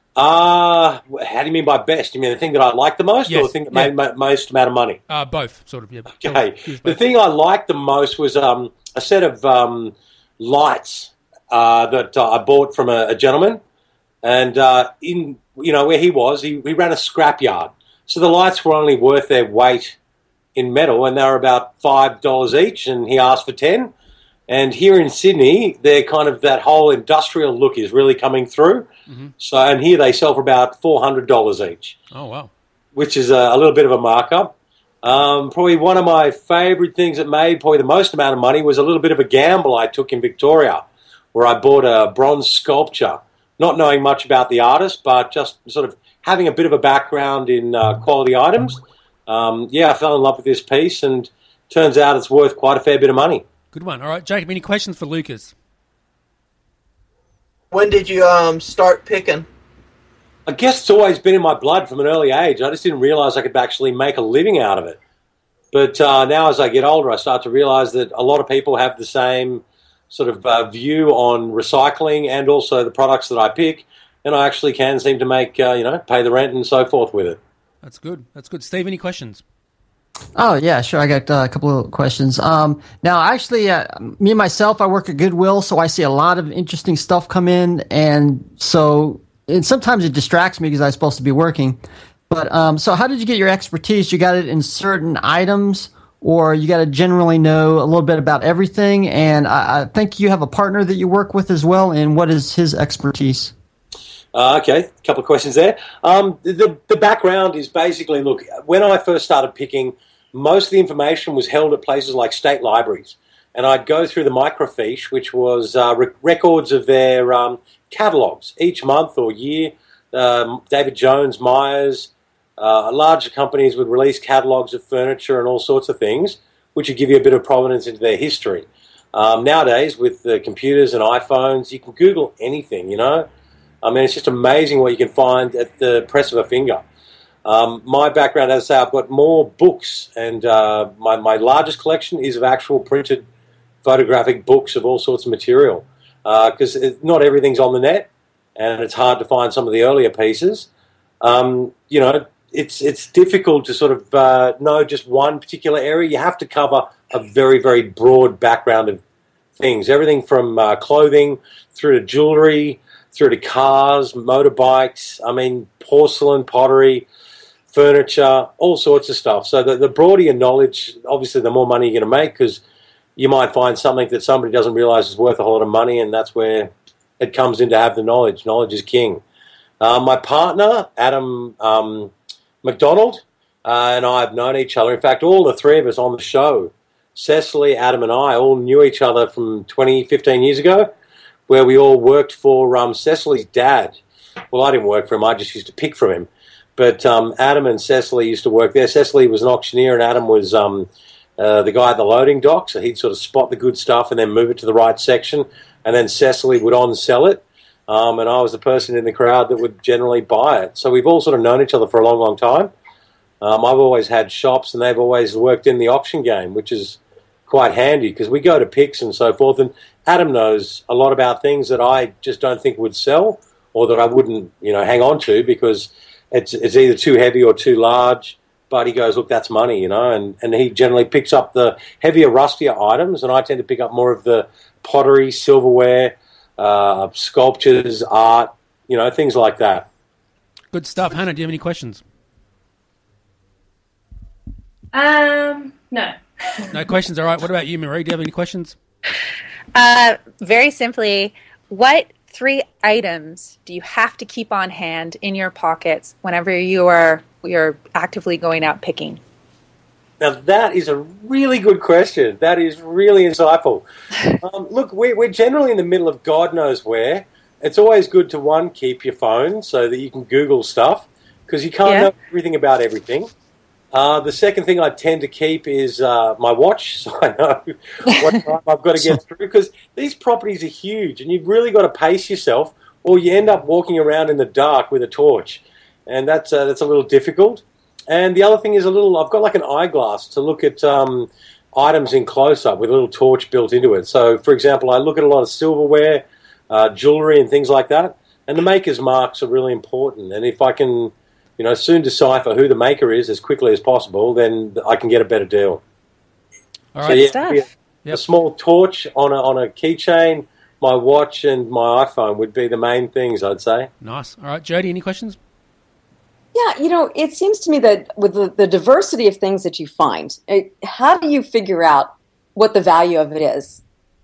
Speaker 12: Uh, how do you mean by best? You mean the thing that I like the most,
Speaker 7: Yes,
Speaker 12: or the thing that
Speaker 7: yeah.
Speaker 12: made mo- most amount of money?
Speaker 7: Uh, both, sort of, yeah.
Speaker 12: Okay.
Speaker 7: Choose
Speaker 12: The
Speaker 7: both.
Speaker 12: thing I liked the most was um, a set of um, lights uh, that uh, I bought from a, a gentleman, and uh, in you know where he was, he, he ran a scrapyard, so the lights were only worth their weight in metal, and they were about five dollars each, and he asked for ten. And here in Sydney, they're kind of that whole industrial look is really coming through.
Speaker 7: Mm-hmm.
Speaker 12: So, and here they sell for about four hundred dollars each,
Speaker 7: Oh, wow.
Speaker 12: which is a, a little bit of a markup. Um, probably one of my favourite things that made probably the most amount of money was a little bit of a gamble I took in Victoria, where I bought a bronze sculpture, not knowing much about the artist, but just sort of having a bit of a background in uh, quality items. Um, yeah, I fell in love with this piece, and turns out it's worth quite a fair bit of money.
Speaker 7: Good one. All right, Jacob, any questions for Lucas?
Speaker 10: When did you um start picking?
Speaker 12: I guess it's always been in my blood from an early age. I just didn't realise I could actually make a living out of it. But uh, now as I get older, I start to realise that a lot of people have the same sort of uh, view on recycling and also the products that I pick, and I actually can seem to make, uh, you know, pay the rent and so forth with it.
Speaker 7: That's good. That's good. Steve, any questions?
Speaker 9: Oh, yeah, sure. I got uh, a couple of questions. Um, now, actually, uh, me and myself, I work at Goodwill, so I see a lot of interesting stuff come in. And so and sometimes it distracts me because I'm supposed to be working. But um, so how did you get your expertise? You got it in certain items, or you got to generally know a little bit about everything? And I, I think you have a partner that you work with as well. And what is his expertise?
Speaker 12: Uh, okay, a couple of questions there. Um, the, the background is basically, look, when I first started picking, most of the information was held at places like state libraries. And I'd go through the microfiche, which was uh, re- records of their um, catalogues each month or year. Um, David Jones, Myers, uh, larger companies would release catalogues of furniture and all sorts of things, which would give you a bit of provenance into their history. Um, nowadays, with the computers and iPhones, you can Google anything, you know. I mean, it's just amazing what you can find at the press of a finger. Um, my background, as I say, I've got more books, and uh, my, my largest collection is of actual printed photographic books of all sorts of material, because uh, not everything's on the net, and it's hard to find some of the earlier pieces. Um, you know, it's it's difficult to sort of uh, know just one particular area. You have to cover a very, very broad background of things, everything from uh, clothing through to jewellery, through to cars, motorbikes, I mean, porcelain, pottery, furniture, all sorts of stuff. So the, the broader your knowledge, obviously the more money you're going to make, because you might find something that somebody doesn't realise is worth a whole lot of money, and that's where it comes in to have the knowledge. Knowledge is king. Uh, my partner, Adam um, McDonald, uh, and I have known each other. In fact, all the three of us on the show, Cecily, Adam and I, all knew each other from twenty, fifteen years ago, where we all worked for um, Cecily's dad. Well, I didn't work for him. I just used to pick from him. But um, Adam and Cecily used to work there. Cecily was an auctioneer, and Adam was um, uh, the guy at the loading dock. So he'd sort of spot the good stuff and then move it to the right section. And then Cecily would on-sell it. Um, and I was the person in the crowd that would generally buy it. So we've all sort of known each other for a long, long time. Um, I've always had shops, and they've always worked in the auction game, which is quite handy because we go to picks and so forth. And Adam knows a lot about things that I just don't think would sell, or that I wouldn't, you know, hang on to because it's it's either too heavy or too large. But he goes, look, that's money, you know, and, and he generally picks up the heavier, rustier items, and I tend to pick up more of the pottery, silverware, uh, sculptures, art, you know, things like that.
Speaker 7: Good stuff. Hannah, do you have any questions?
Speaker 6: Um, no.
Speaker 7: No questions? All right. What about you, Marie? Do you have any questions?
Speaker 11: Uh, very simply, what three items do you have to keep on hand in your pockets whenever you are you're actively going out picking?
Speaker 12: Now, that is a really good question. That is really insightful. Um, look, we're, we're generally in the middle of God knows where. It's always good to, one, keep your phone so that you can Google stuff, because you can't
Speaker 11: Yeah.
Speaker 12: know everything about everything. Uh, the second thing I tend to keep is uh, my watch, so I know what time I've got to get through, because these properties are huge, and you've really got to pace yourself, or you end up walking around in the dark with a torch, and that's uh, that's a little difficult. And the other thing is a little, I've got like an eyeglass to look at um, items in close-up with a little torch built into it. So, for example, I look at a lot of silverware, uh, jewellery and things like that. And the maker's marks are really important. And if I can, you know, soon decipher who the maker is as quickly as possible, then I can get a better deal.
Speaker 7: All
Speaker 12: So,
Speaker 7: right,
Speaker 12: yeah,
Speaker 11: stuff.
Speaker 12: a,
Speaker 7: Yep.
Speaker 12: a small torch on a, on a keychain, my watch, and my iPhone would be the main things, I'd say.
Speaker 7: Nice. All right, Jody, any questions?
Speaker 8: Yeah, you know, it seems to me that with the, the diversity of things that you find, it, how do you figure out what the value of it is?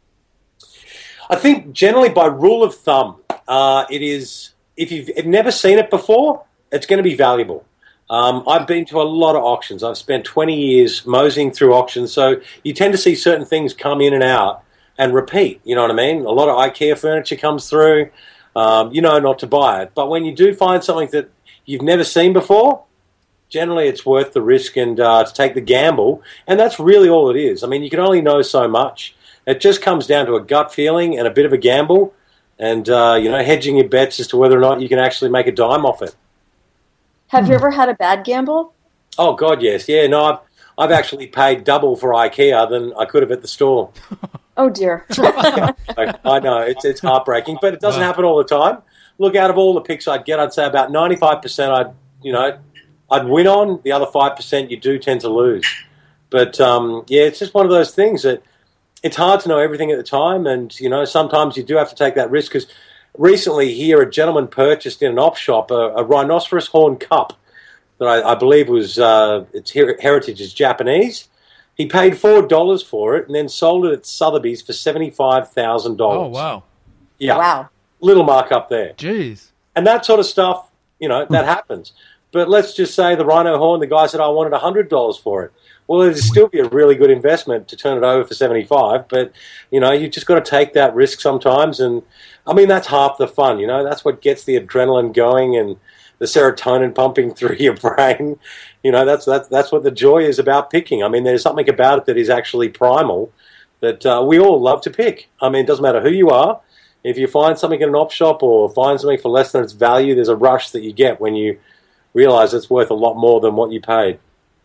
Speaker 12: I think generally by rule of thumb, uh, it is, if you've never seen it before, it's going to be valuable. Um, I've been to a lot of auctions. I've spent twenty years moseying through auctions, so you tend to see certain things come in and out and repeat, you know what I mean? A lot of IKEA furniture comes through, um, you know not to buy it. But when you do find something that you've never seen before, generally it's worth the risk and uh, to take the gamble, and that's really all it is. I mean, you can only know so much. It just comes down to a gut feeling and a bit of a gamble and, uh, you know, hedging your bets as to whether or not you can actually make a dime off it.
Speaker 8: Have you ever had a bad gamble?
Speaker 12: Oh, God, yes. Yeah, no, I've, I've actually paid double for IKEA than I could have at the store.
Speaker 8: Oh, dear.
Speaker 12: I, I know, it's it's heartbreaking, but it doesn't
Speaker 7: Wow.
Speaker 12: happen all the time. Look, out of all the picks I'd get, I'd say about ninety-five percent I'd, you know, I'd win on. The other five percent you do tend to lose. But, um, yeah, it's just one of those things that it's hard to know everything at the time, and, you know, sometimes you do have to take that risk because recently here a gentleman purchased in an op shop a, a rhinoceros horn cup that I, I believe was, uh, its her- heritage is Japanese. He paid four dollars for it and then sold it at Sotheby's for seventy-five thousand dollars.
Speaker 7: Oh, wow.
Speaker 12: Yeah.
Speaker 8: Wow.
Speaker 12: Little markup there.
Speaker 7: Jeez.
Speaker 12: And that sort of stuff, you know, that happens. But let's just say the rhino horn, the guy said, I wanted one hundred dollars for it. Well, it'd still be a really good investment to turn it over for seventy-five, but, you know, you've just got to take that risk sometimes. And, I mean, that's half the fun, you know. That's what gets the adrenaline going and the serotonin pumping through your brain. You know, that's that's that's what the joy is about picking. I mean, there's something about it that is actually primal that uh, we all love to pick. I mean, it doesn't matter who you are. If you find something in an op shop or find something for less than its value, there's a rush that you get when you realize it's worth a lot more than what you paid.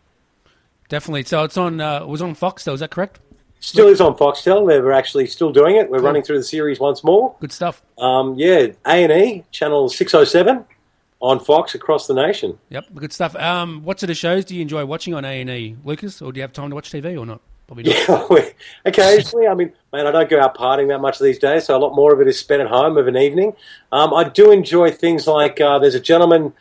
Speaker 7: Definitely. So it's on. Uh, it was on Foxtel. Is that correct?
Speaker 12: Still is on Foxtel. They're actually still doing it. We're cool. running through the series once more.
Speaker 7: Good stuff.
Speaker 12: Um, yeah, A and E, channel six oh seven on Fox across the nation.
Speaker 7: Yep, good stuff. Um, what sort of shows do you enjoy watching on A and E, Lucas? Or do you have time to watch T V or not? Probably not.
Speaker 12: Yeah, occasionally. I mean, man, I don't go out partying that much these days, so a lot more of it is spent at home of an evening. Um, I do enjoy things like uh, there's a gentleman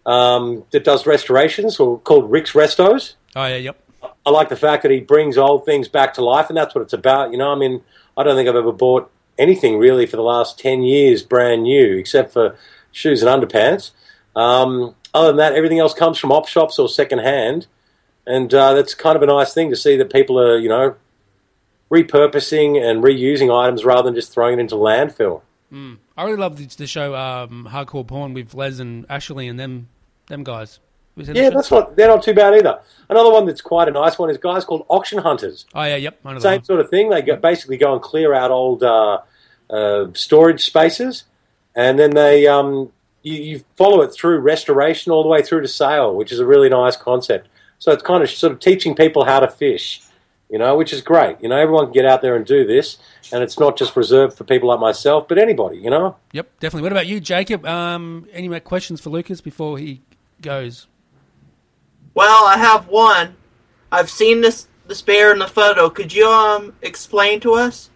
Speaker 12: um, that does restorations called Rick's Restos.
Speaker 7: Oh, yeah, yep.
Speaker 12: I like the fact that he brings old things back to life, and that's what it's about. You know, I mean, I don't think I've ever bought anything really for the last ten years brand new, except for shoes and underpants. Um, other than that, everything else comes from op shops or second hand, and uh, that's kind of a nice thing to see that people are, you know, repurposing and reusing items rather than just throwing it into landfill.
Speaker 7: Mm. I really love the, the show um, Hardcore Porn with Les and Ashley and them them guys.
Speaker 12: Yeah, that's not, they're not too bad either. Another one that's quite a nice one is guys called Auction Hunters.
Speaker 7: Oh, yeah, yep. One of
Speaker 12: Same
Speaker 7: them.
Speaker 12: sort of thing. They go, basically go and clear out old uh, uh, storage spaces, and then they um, you, you follow it through restoration all the way through to sale, which is a really nice concept. So it's kind of sort of teaching people how to fish, you know, which is great. You know, everyone can get out there and do this, and it's not just reserved for people like myself, but anybody, you know.
Speaker 7: Yep, definitely. What about you, Jacob? Um, any more questions for Lucas before he goes?
Speaker 10: Well, I have one. I've seen this this bear in the photo. Could you um explain to us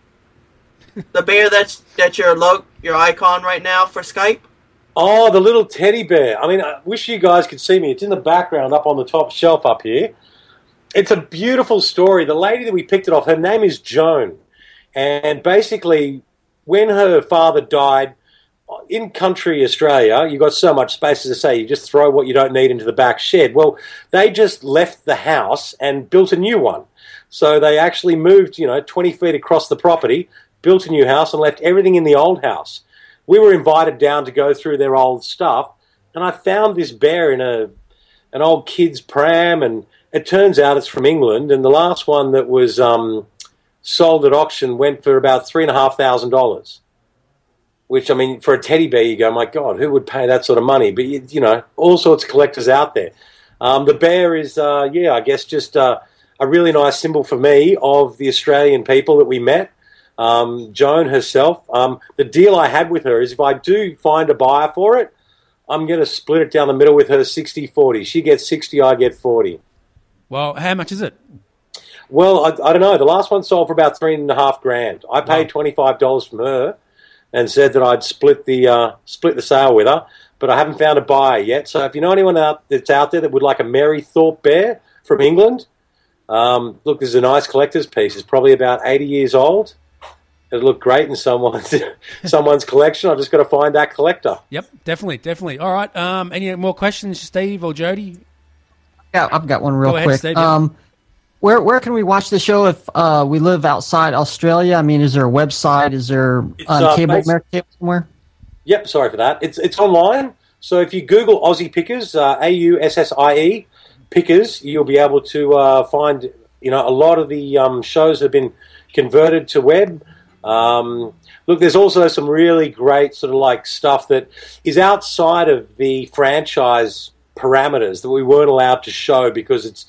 Speaker 10: the bear that's that's your log your icon right now for Skype?
Speaker 12: Oh, the little teddy bear. I mean, I wish you guys could see me. It's in the background up on the top shelf up here. It's a beautiful story. The lady that we picked it off, her name is Joan. And basically, when her father died, in country Australia, you've got so much space, as I say, you just throw what you don't need into the back shed. Well, they just left the house and built a new one. So they actually moved, you know, twenty feet across the property, built a new house and left everything in the old house. We were invited down to go through their old stuff, and I found this bear in a an old kid's pram, and it turns out it's from England, and the last one that was um, sold at auction went for about three thousand five hundred dollars. Which, I mean, for a teddy bear, you go, my God, who would pay that sort of money? But, you, you know, all sorts of collectors out there. Um, the bear is, uh, yeah, I guess just uh, a really nice symbol for me of the Australian people that we met. um, Joan herself. Um, the deal I had with her is if I do find a buyer for it, I'm going to split it down the middle with her sixty forty. She gets sixty, I get forty.
Speaker 7: Well, how much is it?
Speaker 12: Well, I, I don't know. The last one sold for about three and a half grand. I paid twenty-five dollars from her and said that I'd split the uh, split the sale with her, but I haven't found a buyer yet. So if you know anyone out that's out there that would like a Mary Thorpe bear from England, um, look, this is a nice collector's piece. It's probably about eighty years old. It'll look great in someone's someone's collection. I've just got to find that collector.
Speaker 7: Yep, definitely, definitely. All right. Um, any more questions, Steve or Jody?
Speaker 9: Yeah, I've got one real
Speaker 7: Go ahead,
Speaker 9: quick.
Speaker 7: Steve, yeah.
Speaker 9: Um, where where can we watch the show if uh, we live outside Australia? I mean, is there a website? Is there um,
Speaker 12: uh,
Speaker 9: cable,
Speaker 12: basi-
Speaker 9: American cable somewhere?
Speaker 12: Yep, sorry for that. It's it's online. So if you Google Aussie Pickers, uh, A U S S I E, Pickers, you'll be able to uh, find you know a lot of the um, shows have been converted to web. Um, look, there's also some really great sort of like stuff that is outside of the franchise parameters that we weren't allowed to show because it's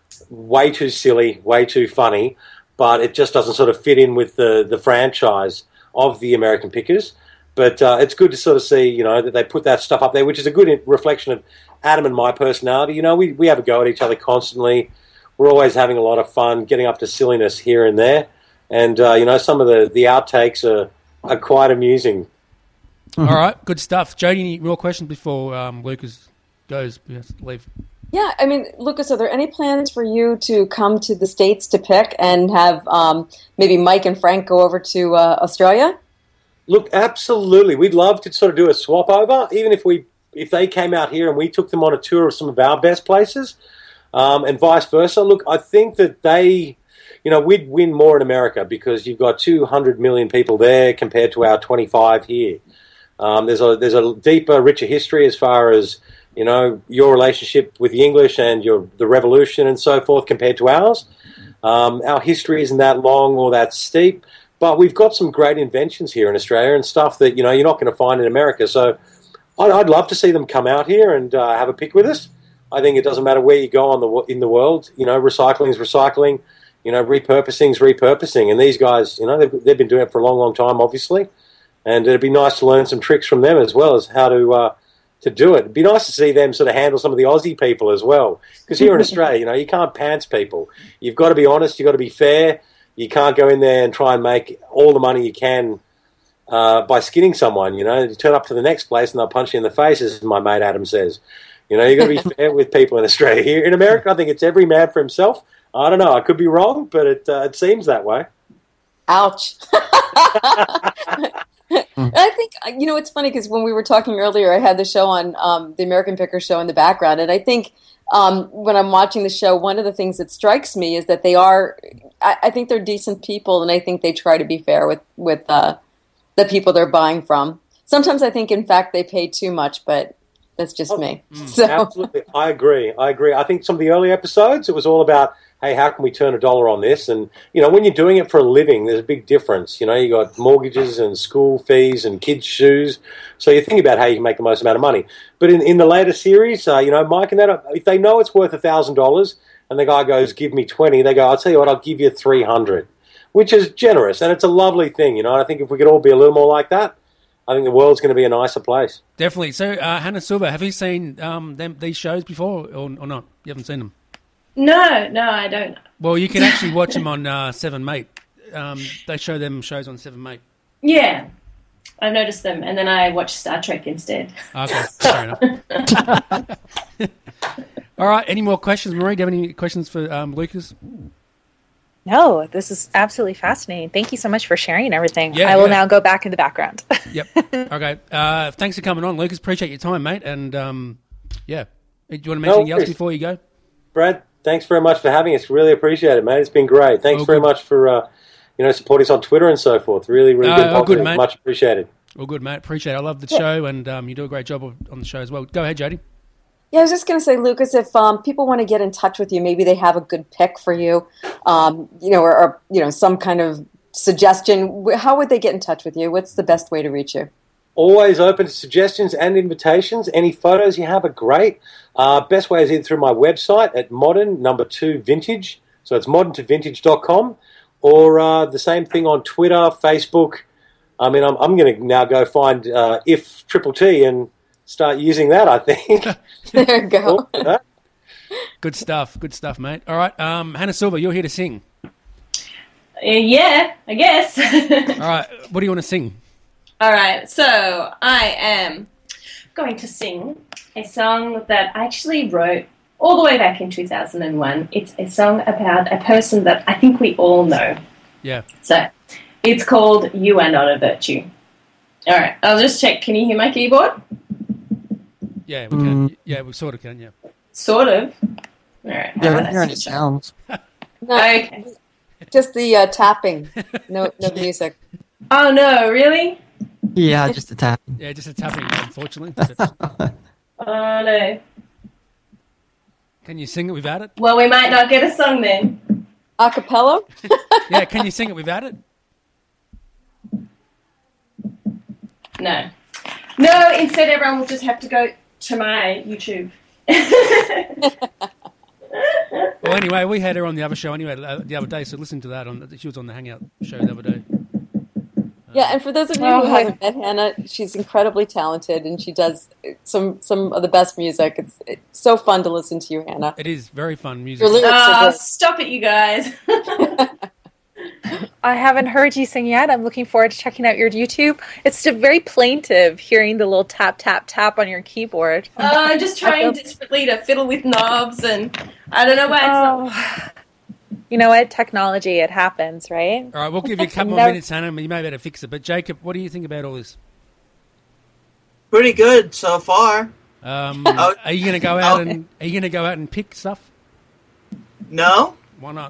Speaker 12: way too silly, way too funny, but it just doesn't sort of fit in with the, the franchise of the American Pickers. But uh, it's good to sort of see, you know, that they put that stuff up there, which is a good reflection of Adam and my personality. You know, we, we have a go at each other constantly. We're always having a lot of fun, getting up to silliness here and there. And, uh, you know, some of the, the outtakes are, are quite amusing.
Speaker 7: All right, good stuff. Jody, any real questions before um, Lucas goes? We have to leave.
Speaker 8: Yeah, I mean, Lucas, are there any plans for you to come to the States to pick and have um, maybe Mike and Frank go over to uh, Australia?
Speaker 12: Look, absolutely. We'd love to sort of do a swap over, even if we if they came out here and we took them on a tour of some of our best places, um, and vice versa. Look, I think that they... You know, we'd win more in America because you've got two hundred million people there compared to our twenty-five here. Um, there's a there's a deeper, richer history as far as, you know, your relationship with the English and your the Revolution and so forth compared to ours. Um, our history isn't that long or that steep, but we've got some great inventions here in Australia and stuff that, you know, you're not going to find in America. So I'd, I'd love to see them come out here and uh, have a pick with us. I think it doesn't matter where you go on the in the world. You know, recycling is recycling. You know, repurposing is repurposing. And these guys, you know, they've, they've been doing it for a long, long time, obviously. And it'd be nice to learn some tricks from them as well as how to uh, to do it. It'd be nice to see them sort of handle some of the Aussie people as well. Because here in Australia, you know, you can't pants people. You've got to be honest. You've got to be fair. You can't go in there and try and make all the money you can uh, by skinning someone, you know. You turn up to the next place and they'll punch you in the face, as my mate Adam says. You know, you've got to be fair with people in Australia. Here in America, I think it's every man for himself. I don't know. I could be wrong, but it uh, it seems that way.
Speaker 8: Ouch. I think, you know, it's funny because when we were talking earlier, I had the show on, um, the American Picker show in the background, and I think um, when I'm watching the show, one of the things that strikes me is that they are, I, I think they're decent people, and I think they try to be fair with, with uh, the people they're buying from. Sometimes I think, in fact, they pay too much, but that's just oh, me.
Speaker 12: Mm,
Speaker 8: so.
Speaker 12: Absolutely. I agree. I agree. I think some of the early episodes, it was all about, hey, how can we turn a dollar on this? And, you know, when you're doing it for a living, there's a big difference. You know, you got mortgages and school fees and kids' shoes. So you think about how you can make the most amount of money. But in, in the later series, uh, you know, Mike and that, if they know it's worth one thousand dollars and the guy goes, give me twenty, they go, I'll tell you what, I'll give you three hundred, which is generous. And it's a lovely thing, you know. And I think if we could all be a little more like that, I think the world's going to be a nicer place.
Speaker 7: Definitely. So, uh, Hannah Silver, have you seen um, them, these shows before or, or not? You haven't seen them?
Speaker 6: No, no, I don't.
Speaker 7: Well, you can actually watch them on uh, Seven Mate. Um, they show them shows on Seven Mate.
Speaker 6: Yeah, I've noticed them, and then I watch Star Trek instead.
Speaker 7: Okay, fair enough. All right, any more questions? Marie, do you have any questions for um, Lucas?
Speaker 11: No, this is absolutely fascinating. Thank you so much for sharing everything.
Speaker 7: Yeah,
Speaker 11: I will
Speaker 7: yeah.
Speaker 11: now go back in the background.
Speaker 7: Yep. Okay. Uh, thanks for coming on, Lucas. Appreciate your time, mate. And, um, yeah. Do you want to mention
Speaker 12: No,
Speaker 7: anything else
Speaker 12: Chris.
Speaker 7: before you go?
Speaker 12: Brad, thanks very much for having us. Really appreciate it, mate. It's been great. Thanks
Speaker 7: Oh,
Speaker 12: very
Speaker 7: good.
Speaker 12: much for, uh, you know, supporting us on Twitter and so forth. Really, really
Speaker 7: Uh,
Speaker 12: good.
Speaker 7: oh, good,
Speaker 12: positive.
Speaker 7: mate.
Speaker 12: Much appreciated.
Speaker 7: All good, mate. Appreciate it. I love the show, and um, you do a great job of, on the show as well. Go ahead, Jody.
Speaker 8: Yeah, I was just going to say, Lucas, if um, people want to get in touch with you, maybe they have a good pick for you, um, you know, or, or you know, some kind of suggestion. Wh- How would they get in touch with you? What's the best way to reach you?
Speaker 12: Always open to suggestions and invitations. Any photos you have are great. Uh, best way is either through my website at modern number two vintage. So it's modern to vintage dot com, or uh, the same thing on Twitter, Facebook. I mean, I'm, I'm going to now go find uh, If Triple T and start using that, I think.
Speaker 8: There you go.
Speaker 7: Good stuff. Good stuff, mate. All right. Um, Hannah Silver, you're here to sing.
Speaker 6: Uh, yeah, I guess.
Speaker 7: All right. What do you want to sing?
Speaker 6: All right. So I am going to sing a song that I actually wrote all the way back in two thousand one. It's a song about a person that I think we all know.
Speaker 7: Yeah.
Speaker 6: So it's called You Are Not a Virtue. All right. I'll just check. Can you hear my keyboard?
Speaker 7: Yeah, we can. Mm. Yeah, we sort of can, yeah.
Speaker 6: Sort of. All right.
Speaker 9: Yeah, we're hearing it sounds.
Speaker 8: No,
Speaker 6: okay.
Speaker 8: Just the uh, tapping. No, no music.
Speaker 6: Oh, no, really?
Speaker 9: Yeah, just a tapping.
Speaker 7: Yeah, just a tapping, unfortunately.
Speaker 6: Oh, no.
Speaker 7: Can you sing it without it?
Speaker 6: Well, we might not get a song then.
Speaker 8: A cappella?
Speaker 7: Yeah, can you sing it without it?
Speaker 6: No. No, instead everyone will just have to go to my YouTube.
Speaker 7: Well, anyway, we had her on the other show anyway uh, the other day, so listen to that. On the, she was on the Hangout show the other day.
Speaker 8: Yeah, and for those of you
Speaker 11: Oh,
Speaker 8: who
Speaker 11: hi.
Speaker 8: haven't met Hannah, she's incredibly talented, and she does some some of the best music. It's, it's so fun to listen to you, Hannah.
Speaker 7: It is very fun music.
Speaker 8: Your lyrics are
Speaker 6: Oh,
Speaker 8: good.
Speaker 6: stop it, you guys.
Speaker 11: I haven't heard you sing yet. I'm looking forward to checking out your YouTube. It's just very plaintive hearing the little tap, tap, tap on your keyboard.
Speaker 6: Oh, I'm just trying desperately to fiddle with knobs, and I don't know why it's not.
Speaker 11: Oh. You know what? Technology, it happens, right?
Speaker 7: All right, we'll give you a couple
Speaker 11: No.
Speaker 7: of minutes, Hannah. You may better fix it. But Jacob, what do you think about all this?
Speaker 10: Pretty good so far.
Speaker 7: Um,
Speaker 10: Oh.
Speaker 7: are you going to go out
Speaker 10: Okay.
Speaker 7: and are you going to go out and pick stuff?
Speaker 10: No?
Speaker 7: Why not?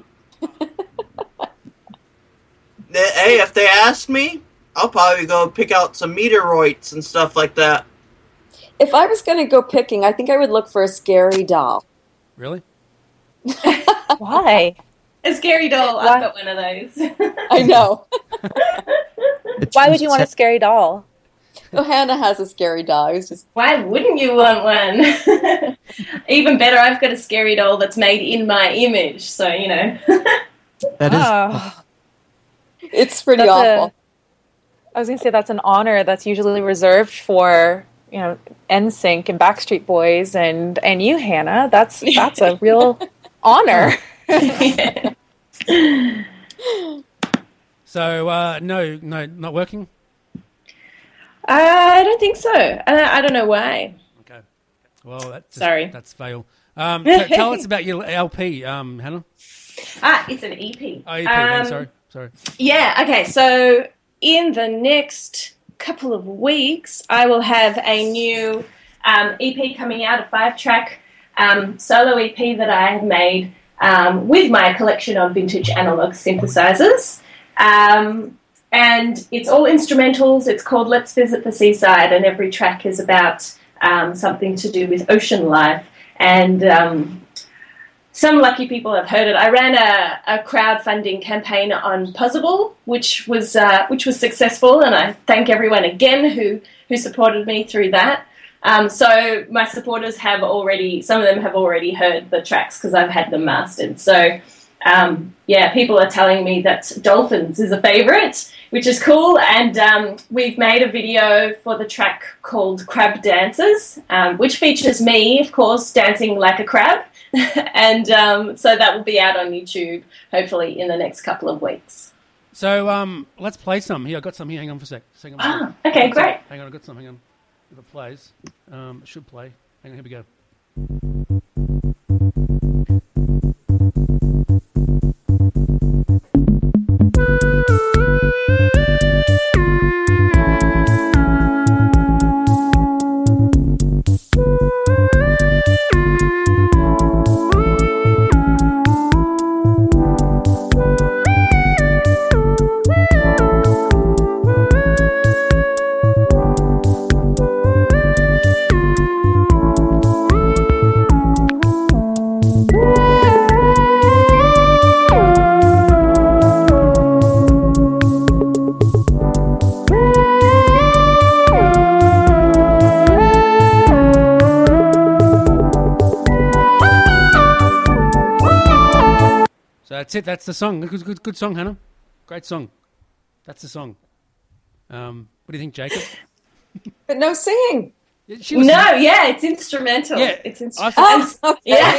Speaker 10: Th- Hey, if they ask me, I'll probably go pick out some meteoroids and stuff like that.
Speaker 8: If I was going to go picking, I think I would look for a scary doll.
Speaker 7: Really?
Speaker 11: Why?
Speaker 6: A scary doll.
Speaker 11: Why?
Speaker 6: I've got one of those.
Speaker 8: I know.
Speaker 11: Why would you want a scary doll?
Speaker 8: Oh, Hannah has a scary doll. I was just
Speaker 6: Why wouldn't you want one? Even better, I've got a scary doll that's made in my image. So, you know.
Speaker 9: That is.
Speaker 11: Oh.
Speaker 8: it's pretty
Speaker 11: That's a-
Speaker 8: awful.
Speaker 11: I was going to say that's an honor that's usually reserved for, you know, N Sync and Backstreet Boys and, and you, Hannah. That's that's a real honor.
Speaker 7: So uh, no, no, not working.
Speaker 6: I don't think so. I, I don't know why.
Speaker 7: Okay. Well, that's just,
Speaker 6: Sorry.
Speaker 7: That's fail. Um, t- tell us about your L P, um, Hannah.
Speaker 6: Ah, it's an E P.
Speaker 7: Oh, E P. man,
Speaker 6: Um,
Speaker 7: sorry, sorry.
Speaker 6: Yeah, okay, so in the next couple of weeks, I will have a new um, E P coming out, a five-track um, solo E P that I have made um, with my collection of vintage analog synthesizers. Um, and it's all instrumentals. It's called Let's Visit the Seaside, and every track is about um, something to do with ocean life. And um, some lucky people have heard it. I ran a, a crowdfunding campaign on Puzzable, which was uh, which was successful, and I thank everyone again who who supported me through that. Um, so my supporters have already, some of them have already heard the tracks because I've had them mastered. So um, yeah, people are telling me that Dolphins is a favourite, which is cool. And um, we've made a video for the track called Crab Dancers, um, which features me, of course, dancing like a crab. and um, so that will be out on YouTube, hopefully, in the next couple of weeks.
Speaker 7: So um, let's play some. Here, I got some here. Hang on for a sec. Hang on.
Speaker 6: Ah, okay, great.
Speaker 7: Hang on, I got some. Hang on. If it plays, um, it should play. Hang on, here we go.
Speaker 13: Thank
Speaker 7: That's it. That's the song. Good, good, good song, Hannah. Great song. That's the song. Um, what do you think, Jacob?
Speaker 8: But no singing.
Speaker 7: She was
Speaker 6: no,
Speaker 7: singing.
Speaker 6: yeah, it's instrumental.
Speaker 7: Yeah,
Speaker 6: it's
Speaker 7: I
Speaker 6: instrumental.
Speaker 8: Oh, okay.
Speaker 6: Yeah.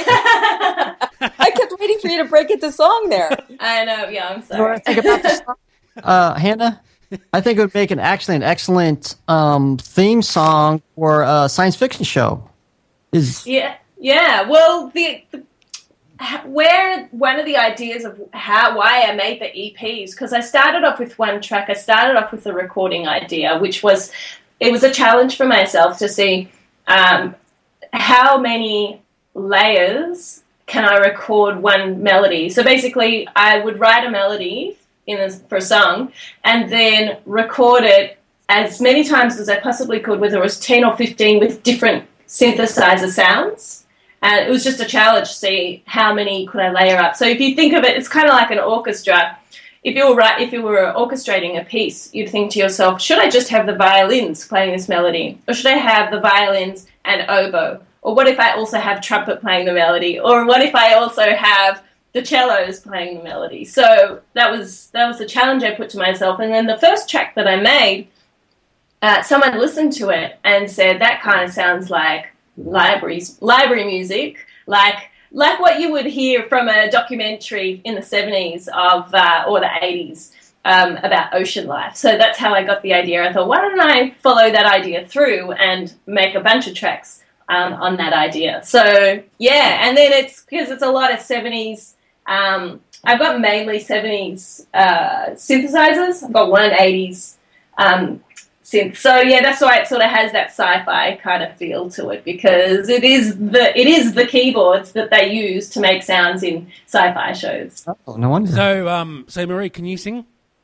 Speaker 8: I kept waiting for you to break into song there.
Speaker 6: I know. Yeah, I'm
Speaker 9: You know
Speaker 6: sorry.
Speaker 9: what I think about this song? Uh, Hannah, I think it would make an actually an excellent um, theme song for a science fiction show. Is
Speaker 6: Yeah, yeah. Well, the, the where one of the ideas of how why I made the E Ps, because I started off with one track. I started off with the recording idea, which was it was a challenge for myself to see um, how many layers can I record one melody. So basically, I would write a melody in a, for a song and then record it as many times as I possibly could, whether it was ten or fifteen with different synthesizer sounds. And it was just a challenge to see how many could I layer up. So if you think of it, it's kind of like an orchestra. If you were right, if you were orchestrating a piece, you'd think to yourself, should I just have the violins playing this melody? Or should I have the violins and oboe? Or what if I also have trumpet playing the melody? Or what if I also have the cellos playing the melody? So that was that was the challenge I put to myself. And then the first track that I made, uh, someone listened to it and said, that kind of sounds like libraries, library music, like like what you would hear from a documentary in the seventies of uh, or the eighties um, about ocean life. So that's how I got the idea. I thought, why don't I follow that idea through and make a bunch of tracks um, on that idea? So yeah, and then it's because it's a lot of seventies. Um, I've got mainly seventies uh, synthesizers. I've got one eighties um, synth. So yeah, that's why it sort of has that sci-fi kind of feel to it, because it is the it is the keyboards that they use to make sounds in sci-fi shows.
Speaker 9: oh, no wonder.
Speaker 7: So, um, so Marie, can you sing?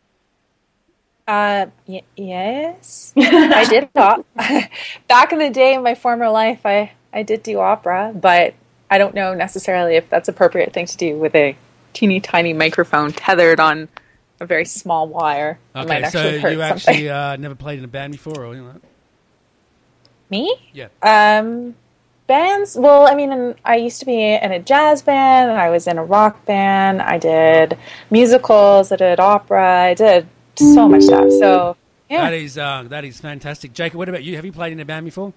Speaker 11: Uh, y- yes, I did op- back in the day in my former life. I I did do opera, but I don't know necessarily if that's appropriate thing to do with a teeny tiny microphone tethered on a very small wire. It might
Speaker 7: Okay, so
Speaker 11: actually hurt
Speaker 7: you
Speaker 11: something.
Speaker 7: actually uh, never played in a band before, or anything like that?
Speaker 11: Me?
Speaker 7: Yeah.
Speaker 11: Um, bands. Well, I mean, in- I used to be in a jazz band, and I was in a rock band. I did musicals. I did opera. I did so much stuff. So yeah.
Speaker 7: That is uh, that is fantastic. Jacob, what about you? Have you played in a band before?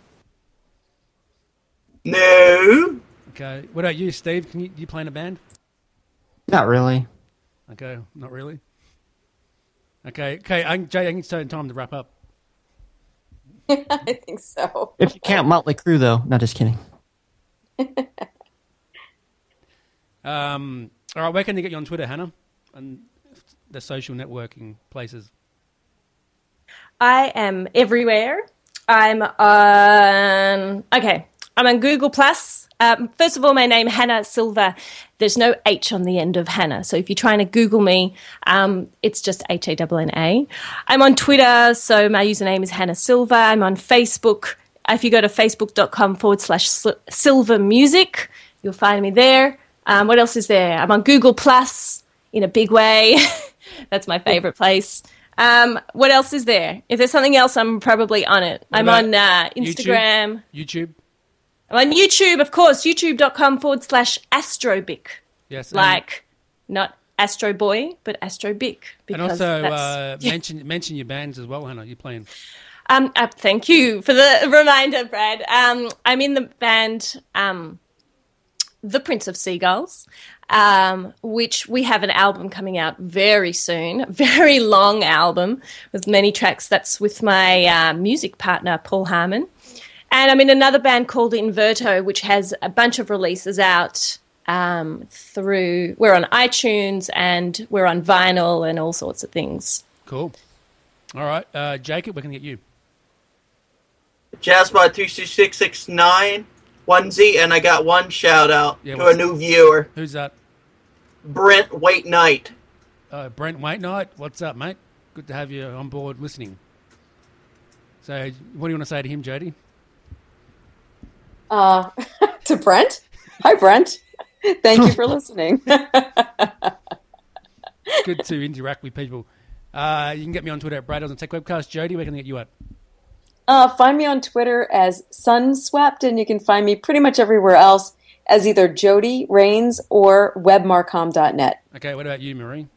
Speaker 10: No.
Speaker 7: Okay. What about you, Steve? Can you, do you play in a band?
Speaker 9: Not really.
Speaker 7: Okay, not really. Okay, okay. I, Jay, I think it's time to wrap up.
Speaker 8: I think so.
Speaker 9: If you count Motley Crue, though. No, just kidding.
Speaker 7: Um, all right, where can they get you on Twitter, Hannah? And the social networking places.
Speaker 6: I am everywhere. I'm on. Okay, I'm on Google Plus. Um, first of all, my name Hannah Silva. There's no H on the end of Hannah, so if you're trying to Google me, um, it's just H A N N A. I'm on Twitter, so my username is Hannah Silva. I'm on Facebook. If you go to facebook.com forward slash Silva Music, you'll find me there. Um, what else is there? I'm on Google Plus in a big way. That's my favorite place. Um, what else is there? If there's something else, I'm probably on it.
Speaker 7: What
Speaker 6: I'm
Speaker 7: about
Speaker 6: on uh, Instagram.
Speaker 7: YouTube? YouTube?
Speaker 6: I'm on YouTube, of course, youtube.com forward slash Astrobic.
Speaker 7: Yes. and-
Speaker 6: Like, not Astro Boy, but Astrobic.
Speaker 7: And also
Speaker 6: that's-
Speaker 7: uh,
Speaker 6: yeah.
Speaker 7: mention mention your bands as well, Hannah. You're playing.
Speaker 6: Um, uh, thank you for the reminder, Brad. Um, I'm in the band um, The Prince of Seagulls, um, which we have an album coming out very soon, a very long album with many tracks. That's with my uh, music partner, Paul Harmon. And I'm in another band called Inverto, which has a bunch of releases out um, through... We're on iTunes and we're on vinyl and all sorts of things.
Speaker 7: Cool. All right. Uh, Jacob, where can they get you?
Speaker 10: Jazzbot three two six six nine one Z, and I got one shout out
Speaker 7: Yeah,
Speaker 10: to a
Speaker 7: what's-
Speaker 10: new viewer,
Speaker 7: Who's that?
Speaker 10: Brent Wait Night.
Speaker 7: Uh, Brent Waitnight. What's up, mate? Good to have you on board listening. So what do you want to say to him, Jody?
Speaker 8: Uh, to Brent. Hi, Brent. Thank you for listening.
Speaker 7: Good to interact with people. Uh, you can get me on Twitter at Brad on Tech Webcast. Jody, where can they get you at?
Speaker 8: Uh, find me on Twitter as Sunswept, and you can find me pretty much everywhere else as either Jody Rains or webmarcom dot net.
Speaker 7: Okay, what about you, Marie?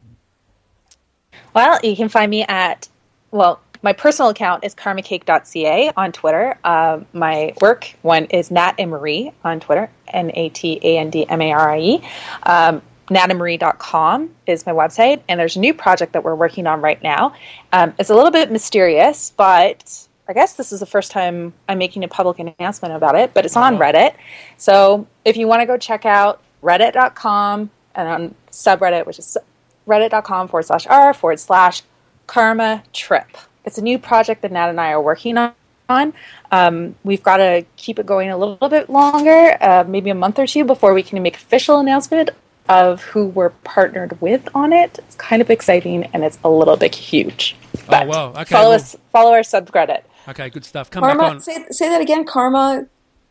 Speaker 11: Well, you can find me at, well, my personal account is karma cake dot c a on Twitter. Uh, my work one is Nat and Marie on Twitter, N A T A N D M A R I E. Um, nat and marie dot com is my website, and there's a new project that we're working on right now. Um, it's a little bit mysterious, but I guess this is the first time I'm making a public announcement about it, but it's on Reddit. So if you want to go check out reddit dot com and on subreddit, which is reddit dot com forward slash r forward slash karma trip. It's a new project that Nat and I are working on. Um, we've got to keep it going a little bit longer, uh, maybe a month or two, before we can make official announcement of who we're partnered with on it. It's kind of exciting, and it's a little bit huge. But
Speaker 7: oh, wow. Okay.
Speaker 11: Follow
Speaker 7: well,
Speaker 11: us. Follow our subreddit.
Speaker 7: Okay, good stuff. Come
Speaker 8: Karma,
Speaker 7: back on.
Speaker 8: say, say that again, Karma.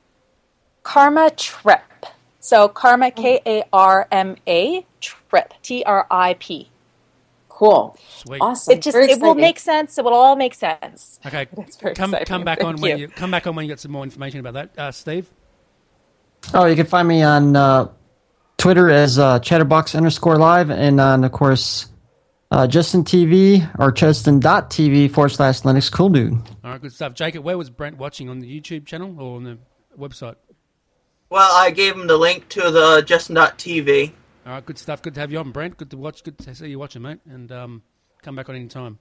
Speaker 11: Karma Trip. So Karma, K A R M A, Trip, T R I P.
Speaker 8: Cool.
Speaker 7: Sweet.
Speaker 8: Awesome.
Speaker 11: It just
Speaker 8: Very
Speaker 11: it will
Speaker 8: exciting.
Speaker 11: make sense. It will all make sense.
Speaker 7: Okay,
Speaker 11: That's very
Speaker 7: come
Speaker 11: exciting.
Speaker 7: come back
Speaker 11: Thank
Speaker 7: on when
Speaker 11: you.
Speaker 7: you come back on when you get some more information about that, uh, Steve.
Speaker 9: Oh, you can find me on uh, Twitter as uh, Chatterbox underscore live, and on, of course, uh, Justin T V or Justin.tv forward slash Linux Cool Dude.
Speaker 7: All right, good stuff. Jacob, where was Brent watching, on the YouTube channel or on the website?
Speaker 10: Well, I gave him the link to the Justin dot T V.
Speaker 7: All right, good stuff. Good to have you on, Brent. Good to watch. Good to see you watching, mate. And um, come back on any time.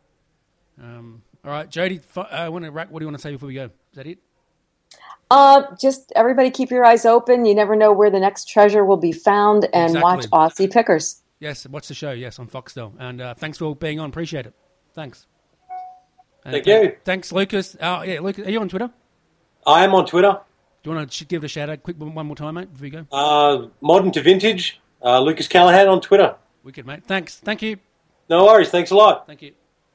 Speaker 7: Um, all right, Jody, I want to wrap. What do you want to say before we go? Is that it?
Speaker 8: Uh, just everybody keep your eyes open. You never know where the next treasure will be found, and
Speaker 7: Exactly.
Speaker 8: watch Aussie Pickers.
Speaker 7: Yes, watch the show. Yes, on Foxtel. And uh, thanks for being on. Appreciate it. Thanks. And
Speaker 12: Thank you.
Speaker 7: Thanks, Lucas. Oh, yeah, Lucas. Are you on Twitter?
Speaker 12: I am on Twitter.
Speaker 7: Do you want to give it a shout out quick one more time, mate, before we go?
Speaker 12: Uh, modern to vintage. Uh, Lucas Callahan on Twitter.
Speaker 7: Wicked, mate. Thanks. Thank you.
Speaker 12: No worries. Thanks a lot.
Speaker 7: Thank you.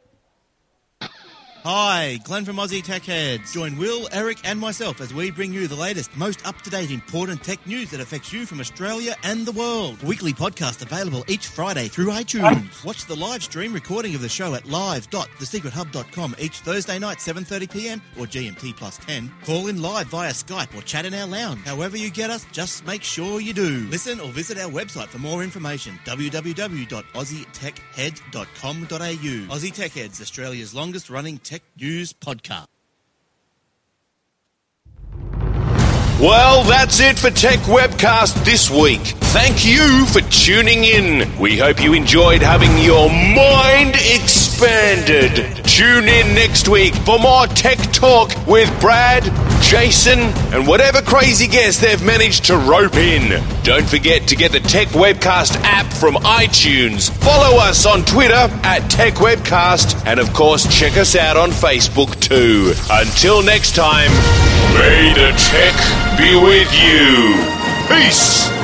Speaker 13: Hi, Glenn from Aussie Tech Heads. Join Will, Eric and myself as we bring you the latest, most up-to-date important tech news that affects you from Australia and the world. Weekly podcast available each Friday through iTunes. Watch the live stream recording of the show at live dot the secret hub dot com each Thursday night, seven thirty p.m. or G M T plus ten. Call in live via Skype or chat in our lounge. However you get us, just make sure you do. Listen or visit our website for more information, w w w dot aussie tech heads dot com dot a u. Aussie Tech Heads, Australia's longest running tech news podcast.
Speaker 2: Well, that's it for Tech Webcast this week. Thank you for tuning in. We hope you enjoyed having your mind expanded. Tune in next week for more tech talk with Brad, Jason, and whatever crazy guest they've managed to rope in. Don't forget to get the Tech Webcast app from iTunes. Follow us on Twitter at Tech Webcast, and of course check us out on Facebook too. Until next time, may the tech be with you. Peace.